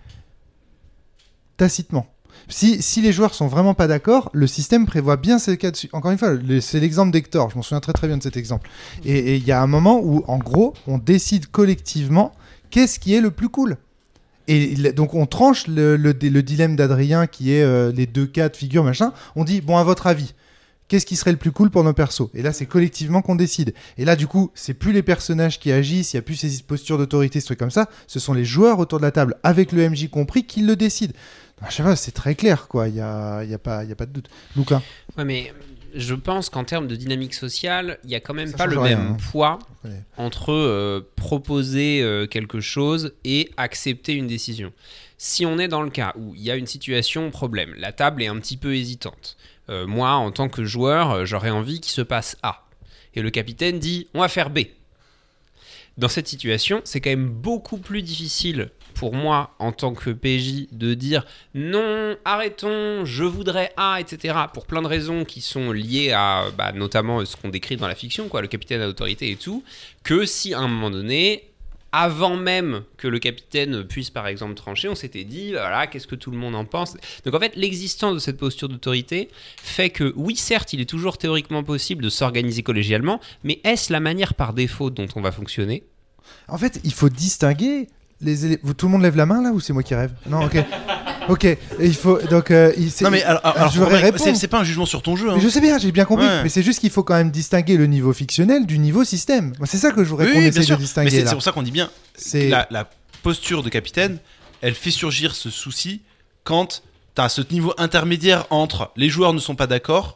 Tacitement. Si, si les joueurs sont vraiment pas d'accord, le système prévoit bien ces cas dessus. Encore une fois, le- c'est l'exemple d'Hector, je m'en souviens très très bien de cet exemple. Et et il y a un moment où, en gros, on décide collectivement qu'est-ce qui est le plus cool. Et il- donc on tranche le, le, le dilemme d'Adrien qui est euh, les deux cas de figure, machin. On dit, bon, à votre avis, qu'est-ce qui serait le plus cool pour nos persos? Et là, c'est collectivement qu'on décide. Et là, du coup, c'est plus les personnages qui agissent, il n'y a plus ces postures d'autorité, ce truc comme ça. Ce sont les joueurs autour de la table, avec le M J compris, qui le décident. Je sais pas, c'est très clair, quoi. Il n'y a, il y a, pas- il y a pas de doute. Lucas. Ouais, mais je pense qu'en termes de dynamique sociale, il n'y a quand même Ça pas change le rien, même hein. poids Ouais. entre euh, proposer euh, quelque chose et accepter une décision. Si on est dans le cas où il y a une situation problème, la table est un petit peu hésitante. Euh, moi, en tant que joueur, euh, j'aurais envie qu'il se passe A. Et le capitaine dit « on va faire B ». Dans cette situation, c'est quand même beaucoup plus difficile pour moi, en tant que P J, de dire « non, arrêtons, je voudrais A », et cetera. Pour plein de raisons qui sont liées à bah, notamment ce qu'on décrit dans la fiction, quoi, le capitaine à l'autorité et tout, que si à un moment donné, avant même que le capitaine puisse par exemple trancher, on s'était dit voilà, qu'est-ce que tout le monde en pense. Donc en fait, l'existence de cette posture d'autorité fait que oui, certes, il est toujours théoriquement possible de s'organiser collégialement, mais est-ce la manière par défaut dont on va fonctionner ? En fait, il faut distinguer les élé- vous, tout le monde lève la main là ou c'est moi qui rêve? Non, ok. Ok, et il faut donc euh, il, c'est- Non mais alors, alors, je voudrais Romain, répondre. c'est, c'est pas un jugement sur ton jeu. Hein. Mais je sais bien, j'ai bien compris, Ouais. mais c'est juste qu'il faut quand même distinguer le niveau fictionnel du niveau système. Moi, c'est ça que je voudrais Oui, qu'on oui, essaye bien sûr. de Mais distinguer c'est, là. c'est pour ça qu'on dit bien. C'est La, la posture de capitaine, elle fait surgir ce souci quand t'as ce niveau intermédiaire entre les joueurs ne sont pas d'accord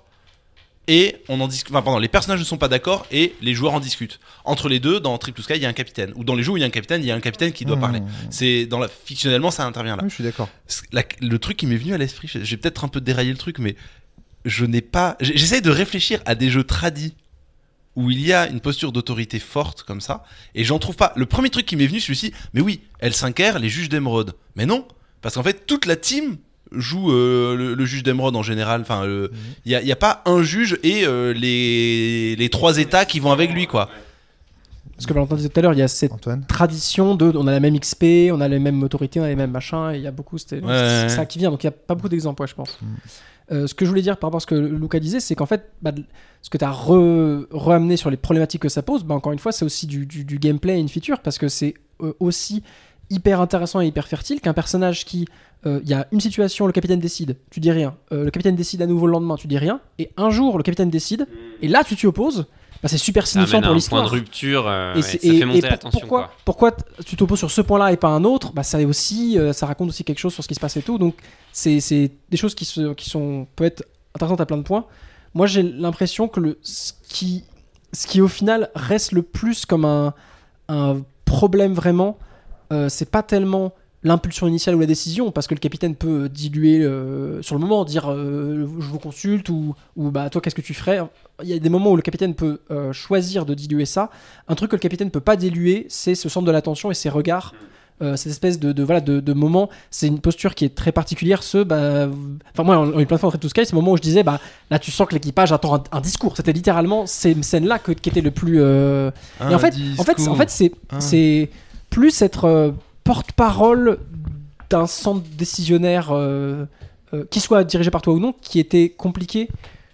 et on en discute. Enfin, pardon, les personnages ne sont pas d'accord et les joueurs en discutent. Entre les deux, dans Triple Sky, il y a un capitaine. Ou dans les jeux où il y a un capitaine, il y a un capitaine qui doit Mmh. parler. C'est dans la fictionnellement, ça intervient là. Oui, je suis d'accord. La- le truc qui m'est venu à l'esprit, j'ai j'ai peut-être un peu déraillé le truc, mais je n'ai pas. j'ai- J'essaye de réfléchir à des jeux tradis où il y a une posture d'autorité forte comme ça, et j'en trouve pas. Le premier truc qui m'est venu, celui-ci, mais oui, L cinq R, les juges d'émeraude. Mais non, parce qu'en fait, toute la team joue euh, le, le juge d'émeraude en général. Enfin, il n'y a, y a pas un juge et euh, les, les trois états qui vont avec lui, quoi. Parce que Valentin disait tout à l'heure, il y a cette Antoine. tradition de on a la même X P, on a les mêmes autorités, on a les mêmes machins, et il y a beaucoup, c'était, Ouais, ouais, c'est ça ouais. qui vient, donc il n'y a pas beaucoup d'exemples, ouais, je pense. Euh, ce que je voulais dire par rapport à ce que Lucas disait, c'est qu'en fait, bah, ce que tu as re- re-amené sur les problématiques que ça pose, bah, encore une fois, c'est aussi du, du, du gameplay et une feature, parce que c'est euh, aussi hyper intéressant et hyper fertile qu'un personnage qui, il y a une situation, le capitaine décide, tu dis rien, Euh, le capitaine décide à nouveau le lendemain, tu dis rien, et un jour, le capitaine décide, et là, tu t'y opposes, bah, c'est super Ça signifiant amène pour un l'histoire. point de rupture, euh, Et, ouais, c'est- ça et- fait monter et la pour- tension. pourquoi, Quoi. pourquoi t- tu t'opposes sur ce point-là et pas un autre, bah, ça, est aussi, euh, ça raconte aussi quelque chose sur ce qui se passe et tout. Donc, c'est, c'est des choses qui, se, qui sont, peuvent être intéressantes à plein de points. Moi, j'ai l'impression que le, ce, qui, ce qui, au final, reste le plus comme un, un problème vraiment, euh, c'est pas tellement l'impulsion initiale ou la décision, parce que le capitaine peut diluer euh, sur le moment, dire euh, je vous consulte ou, ou bah, toi, qu'est-ce que tu ferais. Il y a des moments où le capitaine peut euh, choisir de diluer ça. Un truc que le capitaine peut pas diluer, c'est ce centre de l'attention et ses regards. Euh, cette espèce de, de, voilà, de, de moment, c'est une posture qui est très particulière. Ce, bah, enfin, moi, on a eu plein de fois en Triple Sky, c'est le moment où je disais, bah, là, tu sens que l'équipage attend un, un discours. C'était littéralement ces scènes-là que, qui étaient le plus. Euh... Et en fait, en fait, en fait, c'est, Un. c'est plus être euh, porte-parole d'un centre décisionnaire euh, euh, qui soit dirigé par toi ou non, qui était compliqué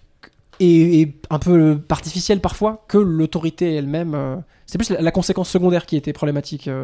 et, et un peu artificiel parfois, que l'autorité elle-même. euh, c'est plus la, la conséquence secondaire qui était problématique. euh,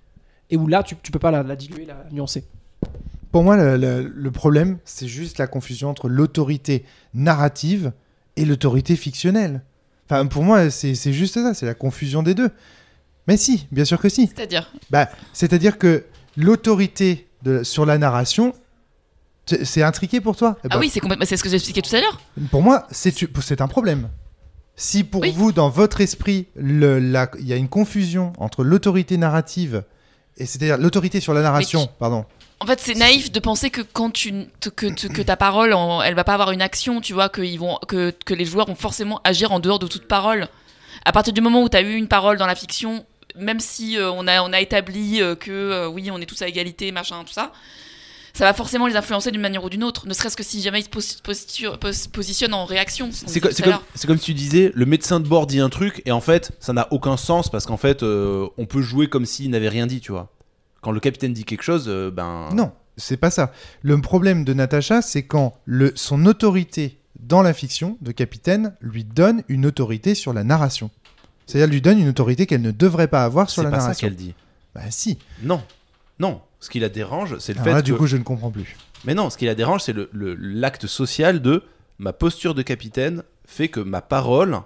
et où là, tu, tu peux pas la, la diluer, la nuancer. Pour moi, le, le- le problème, c'est juste la confusion entre l'autorité narrative et l'autorité fictionnelle. Enfin, pour moi, c'est c'est juste ça, c'est la confusion des deux. Mais si, bien sûr que si. C'est-à-dire Bah, c'est-à-dire que l'autorité de- sur la narration, c'est c'est intriqué pour toi. Eh Ah ben, oui, c'est complètement... c'est ce que j'expliquais tout à l'heure. Pour moi, c'est c'est un problème. Si pour Oui. vous, dans votre esprit, le- la- il y a une confusion entre l'autorité narrative et c'est-à-dire l'autorité sur la narration, Mais tu- pardon. En fait, c'est naïf de penser que quand tu que, que, que ta parole, en- elle va pas avoir une action, tu vois, que ils vont que, que les joueurs vont forcément agir en dehors de toute parole. À partir du moment où tu as eu une parole dans la fiction, même si euh, on a on a établi euh, que euh, oui, on est tous à égalité, machin, tout ça, ça va forcément les influencer d'une manière ou d'une autre. Ne serait-ce que si jamais ils se pos- posture- pos- positionnent en réaction. ce qu'on C'est disait co- tout c'est à comme, l'heure. c'est comme si tu disais, le médecin de bord dit un truc, et en fait, ça n'a aucun sens, parce qu'en fait, euh, on peut jouer comme s'il n'avait rien dit, tu vois. Quand le capitaine dit quelque chose, euh, ben... Non, c'est pas ça. Le problème de Natacha, c'est quand le, son autorité dans la fiction de capitaine lui donne une autorité sur la narration. C'est-à-dire lui donne une autorité qu'elle ne devrait pas avoir sur c'est la pas ça narration. qu'elle dit. Bah si. Non, non. Ce qui la dérange, c'est le Alors fait là, que... du coup, je ne comprends plus. Mais non, ce qui la dérange, c'est le- le- l'acte social de ma posture de capitaine fait que ma parole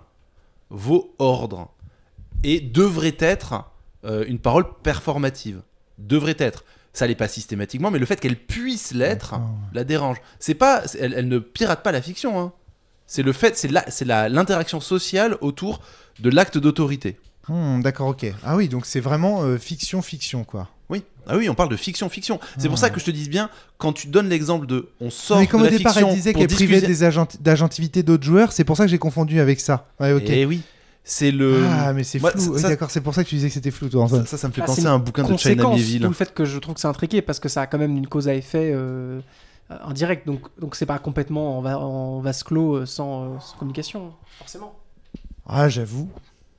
vaut ordre et devrait être euh, une parole performative. Devrait être. Ça l'est pas systématiquement, mais le fait qu'elle puisse l'être D'accord. la dérange. C'est pas, c'est- elle, elle ne pirate pas la fiction. Hein. C'est le fait, c'est la, c'est la- l'interaction sociale autour de l'acte d'autorité. Hmm, d'accord, ok. Ah oui, donc c'est vraiment euh, fiction-fiction, quoi. Oui, ah oui, on parle de fiction-fiction. C'est Ah. pour ça que je te dis bien, quand tu donnes l'exemple de, on sort Mais comme de au la départ, fiction elle disait pour qu'elle privait discuter- des agenti- d'agentivité d'autres joueurs, c'est pour ça que j'ai confondu avec ça. Ouais, ok. Eh oui, c'est le. Ah, mais c'est Moi, flou. ça- Oui, ça- d'accord, c'est pour ça que tu disais que c'était flou, toi, Antoine. Ça, ça me fait Ah, penser c'est à un bouquin de China Conséquence, Miéville. d'où le fait que je trouve que c'est intriqué parce que ça a quand même une cause à effet euh, indirect, donc donc c'est pas complètement en, va- en vase clos euh, sans, euh, sans communication forcément. Ah, j'avoue,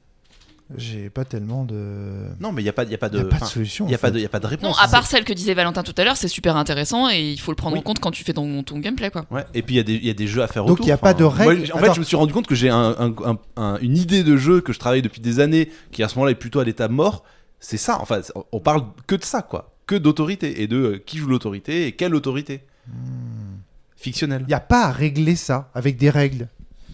j'ai pas tellement de. Non, mais il n'y a pas, y a pas Il de. n'y a pas de enfin, solution. y a en pas fait. de, y a pas de réponse. Non, à C'est- part celle que disait Valentin tout à l'heure, c'est super intéressant et il faut le prendre Oui. en compte quand tu fais ton, ton gameplay, quoi. Ouais. Et puis il y, a des- y a des jeux à faire Donc, autour. il y a pas de moi, règles. j'- en Attends. fait, je me suis rendu compte que j'ai un, un- un- un- une idée de jeu que je travaille depuis des années, qui à ce moment-là est plutôt à l'état mort. C'est ça. Enfin, c'est- on parle que de ça, quoi. Que d'autorité et de euh, qui joue l'autorité et quelle autorité. Hmm. Fictionnelle. Il n'y a pas à régler ça avec des règles.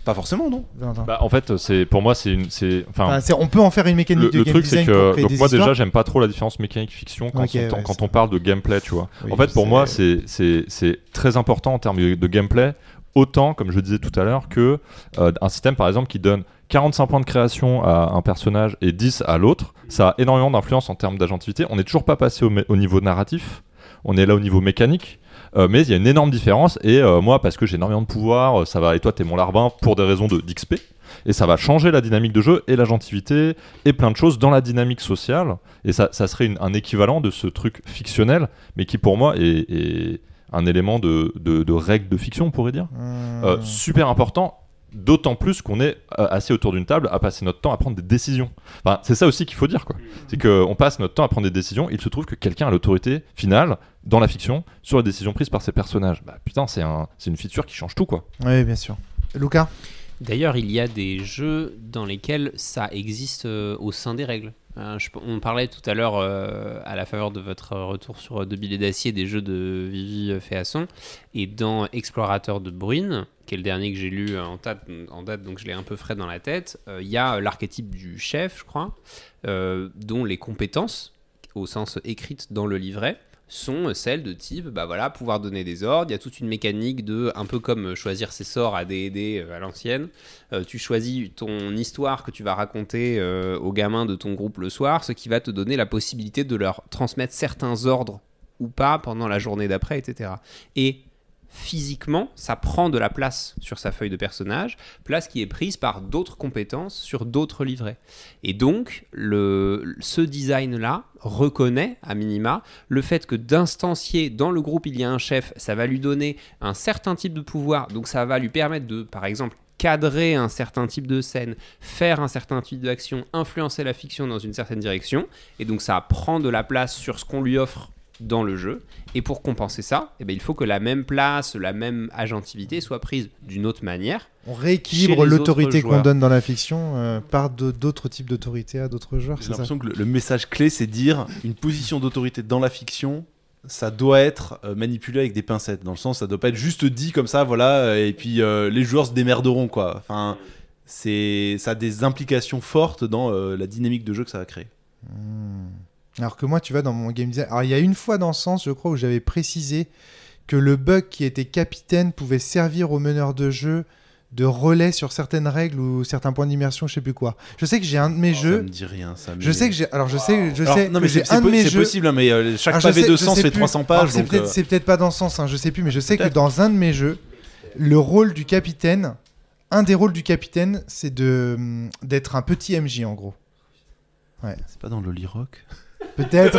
Pas forcément, non. Valentin. Bah, en fait, c'est pour moi, c'est une, c'est, enfin, Enfin, c'est- on peut en faire une mécanique le, de le game truc c'est design pour que créer donc des moi histoires. déjà j'aime pas trop la différence mécanique fiction quand, Ok, on, ouais, quand c'est- on parle de gameplay, tu vois. Oui, en fait, pour c'est- moi, c'est c'est c'est très important en termes de, de gameplay, autant comme je disais tout à l'heure que euh, un système par exemple qui donne quarante-cinq points de création à un personnage et dix à l'autre, ça a énormément d'influence en termes d'agentivité. On n'est toujours pas passé au, mé- au niveau narratif, on est là au niveau mécanique. Euh, mais il y a une énorme différence et euh, moi parce que j'ai énormément de pouvoir, euh, ça va, et toi t'es mon larbin pour des raisons de, d'X P et ça va changer la dynamique de jeu et l'agentivité et plein de choses dans la dynamique sociale et ça, ça serait une, un équivalent de ce truc fictionnel mais qui pour moi est, est un élément de, de, de règle de fiction on pourrait dire Mmh. euh, super important. D'autant plus qu'on est euh, assis autour d'une table à passer notre temps à prendre des décisions. Enfin, c'est ça aussi qu'il faut dire, quoi. C'est qu'on passe notre temps à prendre des décisions. Il se trouve que quelqu'un a l'autorité finale dans la fiction sur les décisions prises par ses personnages. Bah putain, c'est un, c'est une feature qui change tout, quoi. Oui, bien sûr. Lucas. D'ailleurs, il y a des jeux dans lesquels ça existe euh, au sein des règles. Euh, je- on parlait tout à l'heure, euh, à la faveur de votre retour sur euh, De Billet d'Acier, des jeux de Vivi Féasson. Et dans Explorateur de Bruine, qui est le dernier que j'ai lu en date, en date donc je l'ai un peu frais dans la tête, euh, il y a l'archétype du chef, je crois, euh, dont les compétences, au sens écrite dans le livret, sont celles de type, bah voilà, pouvoir donner des ordres. Il y a toute une mécanique de, un peu comme choisir ses sorts à D et D à l'ancienne. Euh, tu choisis ton histoire que tu vas raconter euh, aux gamins de ton groupe le soir, ce qui va te donner la possibilité de leur transmettre certains ordres ou pas pendant la journée d'après, et cetera. Et physiquement, ça prend de la place sur sa feuille de personnage, place qui est prise par d'autres compétences sur d'autres livrets. Et donc, le, ce design-là reconnaît, à minima, le fait que d'instancier dans le groupe, il y a un chef, ça va lui donner un certain type de pouvoir, donc ça va lui permettre de, par exemple, cadrer un certain type de scène, faire un certain type d'action, influencer la fiction dans une certaine direction, et donc ça prend de la place sur ce qu'on lui offre dans le jeu, et pour compenser ça, eh bien, il faut que la même place, la même agentivité soit prise d'une autre manière. On Chez rééquilibre les l'autorité autres qu'on joueurs. donne dans la fiction euh, par de- d'autres types d'autorité à d'autres joueurs. J'ai C'est ça. l'impression que le, le message clé, c'est dire une position d'autorité dans la fiction, ça doit être euh, manipulé avec des pincettes. Dans le sens, ça doit pas être juste dit comme ça, voilà, euh, et puis euh, les joueurs se démerderont, quoi. Enfin, c'est, ça a des implications fortes dans euh, la dynamique de jeu que ça va créer. Hmm. Alors que moi, tu vois, dans mon game design... Alors, il y a une fois dans ce sens, je crois, où j'avais précisé que le bug qui était capitaine pouvait servir au meneur de jeu de relais sur certaines règles ou certains points d'immersion, je sais plus quoi. Je sais que j'ai un de mes Ça jeux... me dit rien, ça. Je sais que j'ai... Alors, je sais, je Alors, sais non, que mais j'ai c'est, un c'est de po- mes c'est jeux... possible, hein, mais euh, chaque Alors, je pavé sais- de je sens sais fait plus. trois cents Alors, pages. c'est donc, peut-être, euh, c'est peut-être pas dans ce sens, hein, je sais plus, mais je sais que Peut-être. dans un de mes jeux, le rôle du capitaine, un des rôles du capitaine, c'est de hum, d'être un petit M J en gros. C'est pas dans le Lirock. Peut-être.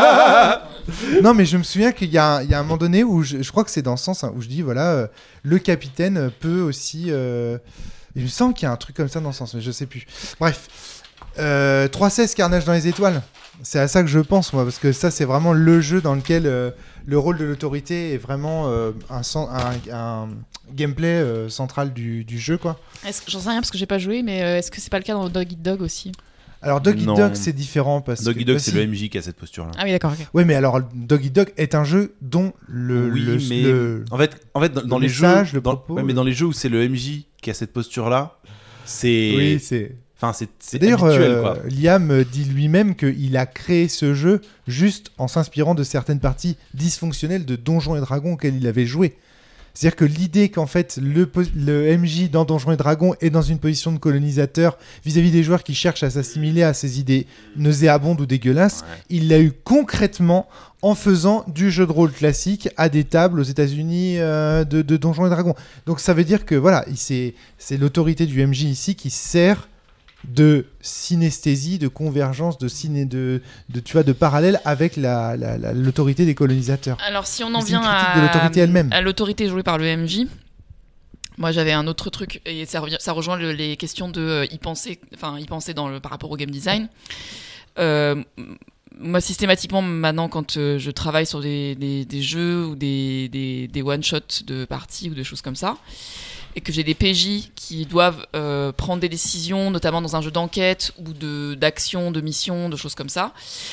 Non, mais je me souviens qu'il y a, un- il y a un moment donné où je, je crois que c'est dans ce sens hein, où je dis voilà, euh, le capitaine peut aussi. euh, Il me semble qu'il y a un truc comme ça dans ce sens, mais je sais plus. Bref. Euh, trois seize Carnage dans les étoiles. C'est à ça que je pense, moi, parce que ça, c'est vraiment le jeu dans lequel euh, le rôle de l'autorité est vraiment euh, un, sen- un, un gameplay euh, central du, du jeu, quoi. Est-ce que- J'en sais rien parce que j'ai pas joué, mais euh, est-ce que c'est pas le cas dans Dog Eat Dog aussi? Alors, Dog Eat Non. Dog, c'est différent parce Dog que. Eat Dog, bah, c'est si. le M J qui a cette posture-là. Ah oui, d'accord, ok. Ouais, mais alors, Dog Eat Dog est un jeu dont le. oui, le- mais le- en fait, en fait, dans, dans les message, jeux, le dans, propos, ouais, mais le- dans les jeux où c'est le M J qui a cette posture-là, c'est, Oui, c'est. enfin, c'est, c'est D'ailleurs, habituel, euh, quoi. Liam dit lui-même qu'il a créé ce jeu juste en s'inspirant de certaines parties dysfonctionnelles de Donjons et Dragons auxquelles il avait joué. C'est-à-dire que l'idée qu'en fait le, po- le M J dans Donjons et Dragons est dans une position de colonisateur vis-à-vis des joueurs qui cherchent à s'assimiler à ces idées nauséabondes ou dégueulasses, Ouais. il l'a eu concrètement en faisant du jeu de rôle classique à des tables aux États-Unis euh, de, de Donjons et Dragons. Donc ça veut dire que voilà, il s'est- c'est l'autorité du M J ici qui sert de synesthésie, de convergence, de ciné, de, de tu vois, de parallèle avec la, la- la- l'autorité des colonisateurs. Alors si on en Mais c'est une vient critique à, de l'autorité elle-même. à l'autorité jouée par le M J, moi j'avais un autre truc et ça, revient, ça rejoint le- les questions de euh, y penser, enfin y penser dans le, par rapport au game design. Euh, moi systématiquement maintenant quand euh, je travaille sur des, des, des jeux ou des, des, des one shots de parties ou des choses comme ça, et que j'ai des P J qui doivent euh, prendre des décisions, notamment dans un jeu d'enquête ou de, d'action, de mission, de choses comme ça,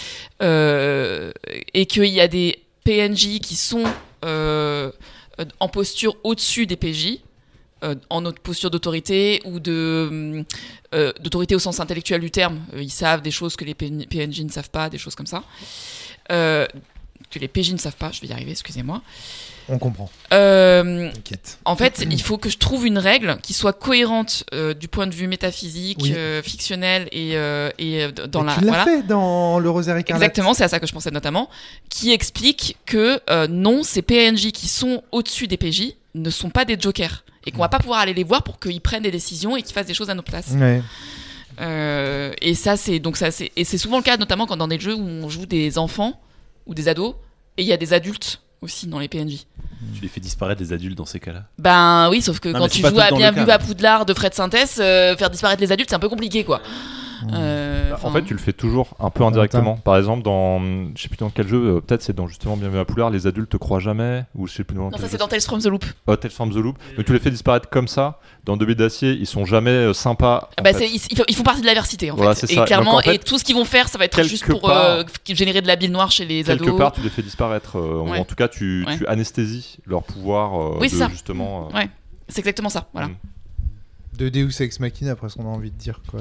euh, et qu'il y a des P N J qui sont euh, en posture au-dessus des P J, euh, en notre posture d'autorité ou de, euh, d'autorité au sens intellectuel du terme. Euh, ils savent des choses que les P N J ne savent pas, des choses comme ça. Euh, que les P J ne savent pas, je vais y arriver, excusez-moi. On comprend. Euh, T'inquiète. en fait, il faut que je trouve une règle qui soit cohérente euh, du point de vue métaphysique, Oui. euh, fictionnel et, euh, et euh, dans Mais la. tu l'as voilà. fait dans le Rosaire écarlate. Exactement, c'est à ça que je pensais notamment, qui explique que euh, non, ces P N J qui sont au-dessus des P J ne sont pas des jokers et qu'on va pas pouvoir aller les voir pour qu'ils prennent des décisions et qu'ils fassent des choses à notre place. Ouais. Euh, et ça, c'est donc ça, c'est et c'est souvent le cas, notamment quand dans des jeux où on joue des enfants ou des ados et il y a des adultes aussi dans les P N J. Tu les fais disparaître des adultes dans ces cas-là. Ben oui, sauf que Non, quand mais c'est tu pas joues tout à dans Bien le vu cas. à Poudlard de Fred Sintès, euh, faire disparaître les adultes, c'est un peu compliqué, quoi. Euh, Bah, en enfin, fait, tu le fais toujours un peu indirectement. Par exemple, dans, je sais plus dans quel jeu, euh, peut-être c'est dans justement Bienvenue à Poudlard, les adultes te croient jamais, ou je sais plus dans non, quel ça jeu c'est dans Tales from the Loop. Oh, Tales from the Loop. Donc tu les fais disparaître comme ça. Dans Deux Billes d'acier, ils sont jamais euh, sympas. en Bah, fait. c'est, ils, ils font- ils font partie de la diversité en Voilà, fait. c'est Et ça. clairement, Donc, en fait, et tout ce qu'ils vont faire, ça va être quelque juste pour part- euh, générer de la bile noire chez les Quelque ados. part, tu les fais disparaître. euh, ou Ouais. En tout cas, tu, Ouais. tu anesthésies leur pouvoir euh, Oui, de c'est ça. justement. euh, Ouais, c'est exactement ça. Voilà. Mm. De Deus Ex Machina, après ce qu'on a envie de dire, quoi.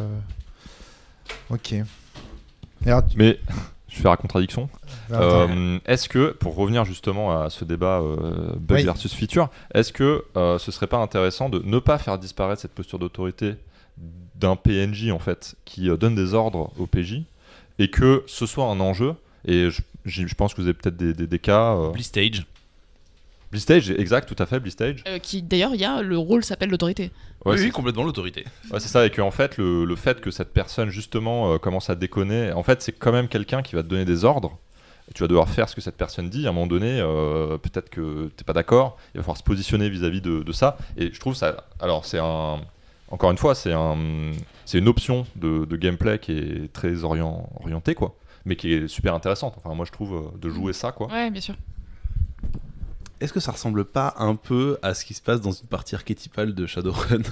Ok. Et alors, tu- Mais je fais la contradiction. Attends. Euh, est-ce que, pour revenir justement à ce débat euh, bug Oui. versus feature, est-ce que euh, ce serait pas intéressant de ne pas faire disparaître cette posture d'autorité d'un P N J en fait qui euh, donne des ordres au P J et que ce soit un enjeu? Et je, j'y- je pense que vous avez peut-être des, des, des cas. Euh... Blistage. Blistage, exact, tout à fait, Blistage. Euh, qui d'ailleurs, il y a le rôle s'appelle l'autorité. Ouais, oui, c'est- oui, complètement l'autorité. Ouais, c'est ça, et que en fait, le, le fait que cette personne justement euh, commence à déconner, en fait, c'est quand même quelqu'un qui va te donner des ordres. Et tu vas devoir faire ce que cette personne dit. À un moment donné, euh, peut-être que t'es pas d'accord. Il va falloir se positionner vis-à-vis de, de ça. Et je trouve ça. Alors, c'est un. Encore une fois, c'est un. C'est une option de, de gameplay qui est très orient, orientée, quoi. Mais qui est super intéressante. Enfin, moi, je trouve euh, de jouer ça, quoi. Ouais, bien sûr. Est-ce que ça ressemble pas un peu à ce qui se passe dans une partie archétypale de Shadowrun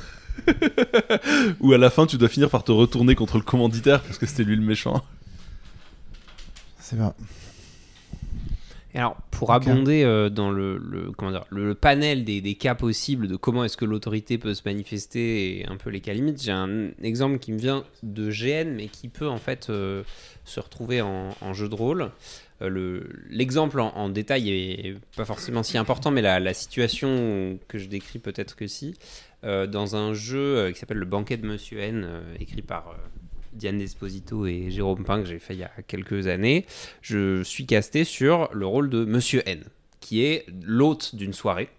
où à la fin tu dois finir par te retourner contre le commanditaire parce que c'était lui le méchant? C'est bien. Et alors, pour Ok. abonder euh, dans le, le, comment dire, le, le panel des, des cas possibles de comment est-ce que l'autorité peut se manifester et un peu les cas limites, j'ai un exemple qui me vient de G N, mais qui peut en fait euh, se retrouver en, en jeu de rôle. Euh, le, l'exemple en, en détail est pas forcément si important, mais la, la situation que je décris peut-être que si. Euh, dans un jeu euh, qui s'appelle Le Banquet de Monsieur N, euh, écrit par euh, Diane Desposito et Jérôme Pin, que j'ai fait il y a quelques années, je suis casté sur le rôle de Monsieur N, qui est l'hôte d'une soirée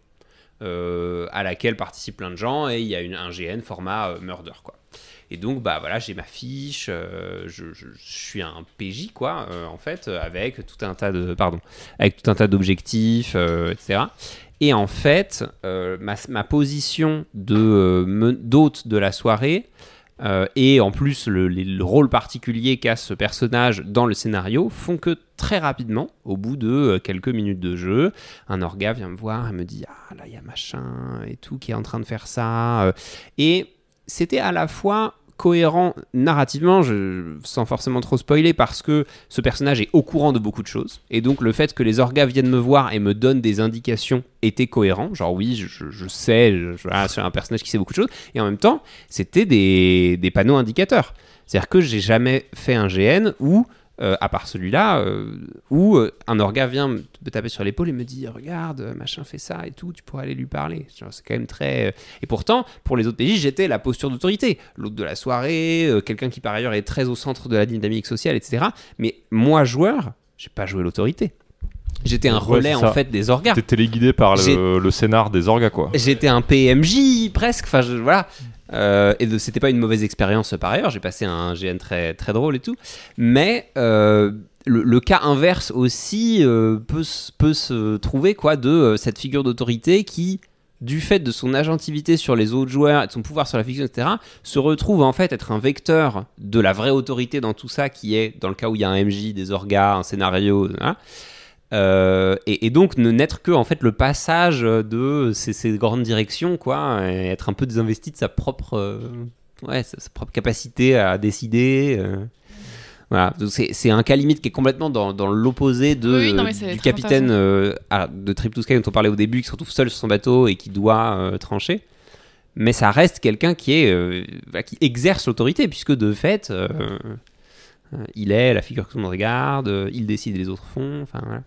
euh, à laquelle participent plein de gens, et il y a une, un G N format euh, murder, quoi. Et donc, bah voilà, j'ai ma fiche, euh, je, je, je suis un P J, quoi, euh, en fait, avec tout un tas de, pardon, avec tout un tas d'objectifs, euh, et cetera. Et en fait, euh, ma, ma position de euh, me- d'hôte de la soirée, euh, et en plus le, les- le rôle particulier qu'a ce personnage dans le scénario, font que très rapidement, au bout de euh, quelques minutes de jeu, un orga vient me voir et me dit « Ah, là, il y a machin et tout qui est en train de faire ça. euh. » Et c'était à la fois cohérent narrativement, je, sans forcément trop spoiler, parce que ce personnage est au courant de beaucoup de choses, et donc le fait que les orgas viennent me voir et me donnent des indications était cohérent, genre oui, je, je, je sais, je, je, voilà, c'est un personnage qui sait beaucoup de choses, et en même temps, c'était des, des panneaux indicateurs. C'est-à-dire que j'ai jamais fait un G N où, euh, à part celui-là, euh, où euh, un orga vient me taper sur l'épaule et me dit « Regarde, machin fait ça et tout, tu pourrais aller lui parler. » Genre, c'est quand même très... Et pourtant, pour les autres P J, j'étais la posture d'autorité. L'hôte de la soirée, euh, quelqu'un qui par ailleurs est très au centre de la dynamique sociale, et cetera. Mais moi, joueur, j'ai pas joué l'autorité. J'étais un Ouais, relais c'est en ça. fait des orgas. T'es téléguidé par J'ai- le, le scénar des orgas, quoi. J'étais un P M J presque, enfin je, voilà. Euh, et de- c'était pas une mauvaise expérience par ailleurs. J'ai passé un G N très très drôle et tout. Mais euh, le, le cas inverse aussi euh, peut, s- peut se trouver quoi de euh, cette figure d'autorité qui, du fait de son agentivité sur les autres joueurs et de son pouvoir sur la fiction, et cetera, se retrouve en fait être un vecteur de la vraie autorité dans tout ça, qui est dans le cas où il y a un M J, des orgas, un scénario, voilà. Euh, et, et donc ne n'être que en fait le passage de ces, ces grandes directions, quoi, et être un peu désinvesti de sa propre euh, ouais sa, sa propre capacité à décider, euh. Voilà. Donc c'est, c'est un cas limite qui est complètement dans, dans l'opposé de, Oui, non, mais c'est du très capitaine euh, ah, de Trip to Sky dont on parlait au début, qui se retrouve seul sur son bateau et qui doit euh, trancher. mais ça reste quelqu'un qui est euh, bah, qui exerce l'autorité, puisque de fait, euh, euh, il est la figure que tout le monde regarde, euh, il décide et les autres font. Enfin voilà.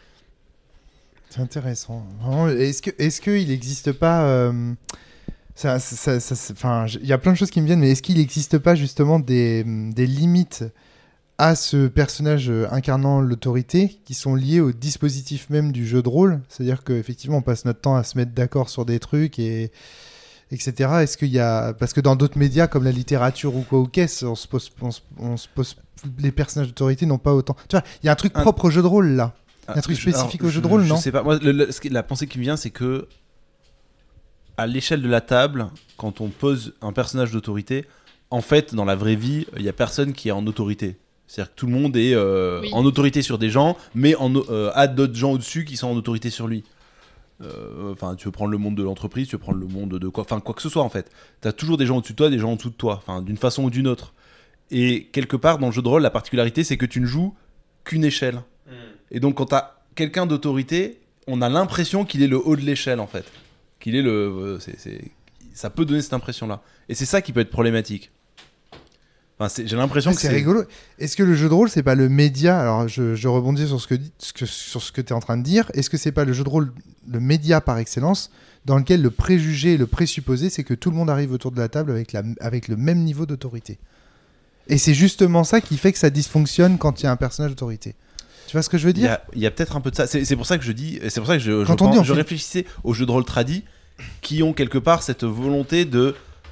C'est intéressant. Vraiment, est-ce que, est-ce qu'il n'existe pas euh, ça, ça, ça, ça, enfin, il y a plein de choses qui me viennent, mais est-ce qu'il n'existe pas justement des, des limites à ce personnage incarnant l'autorité qui sont liées au dispositif même du jeu de rôle? C'est-à-dire qu'effectivement, on passe notre temps à se mettre d'accord sur des trucs et etc. Est-ce qu'il y a, parce que dans d'autres médias comme la littérature ou quoi ou qu'est-ce, on se pose, on se, on se pose, les personnages d'autorité n'ont pas autant. Tu vois, il y a un truc Un... propre au jeu de rôle là. Il y a un truc je, spécifique alors, au jeu de je, rôle, je non? Je sais pas. Moi, le, le, la pensée qui me vient, c'est que à l'échelle de la table, quand on pose un personnage d'autorité, en fait, dans la vraie vie, il y a personne qui est en autorité. C'est-à-dire que tout le monde est euh, Oui. en autorité sur des gens, mais en, euh, a d'autres gens au-dessus qui sont en autorité sur lui. Enfin, euh, tu veux prendre le monde de l'entreprise, tu veux prendre le monde de quoi, enfin quoi que ce soit en fait. T'as toujours des gens au-dessus de toi, des gens en dessous de toi, enfin d'une façon ou d'une autre. Et quelque part dans le jeu de rôle, la particularité, c'est que tu ne joues qu'une échelle. Mm. Et donc quand t'as quelqu'un d'autorité, on a l'impression qu'il est le haut de l'échelle en fait, qu'il est le, euh, c'est, c'est... ça peut donner cette impression-là. Et c'est ça qui peut être problématique. Enfin, c'est, j'ai l'impression Ah, que c'est, c'est rigolo. Est-ce que le jeu de rôle, c'est pas le média? Alors, je, je rebondis sur ce que, ce que, sur ce que tu es en train de dire. Est-ce que c'est pas le jeu de rôle, le média par excellence, dans lequel le préjugé et le présupposé, c'est que tout le monde arrive autour de la table avec, la, avec le même niveau d'autorité? Et c'est justement ça qui fait que ça dysfonctionne quand il y a un personnage d'autorité. Tu vois ce que je veux Il y dire? a, il y a peut-être un peu de ça. C'est, c'est pour ça que je dis, c'est pour ça que je, je, Quand on pense- dit, on je fait- réfléchissais aux jeux de rôle tradis qui ont quelque part cette volonté de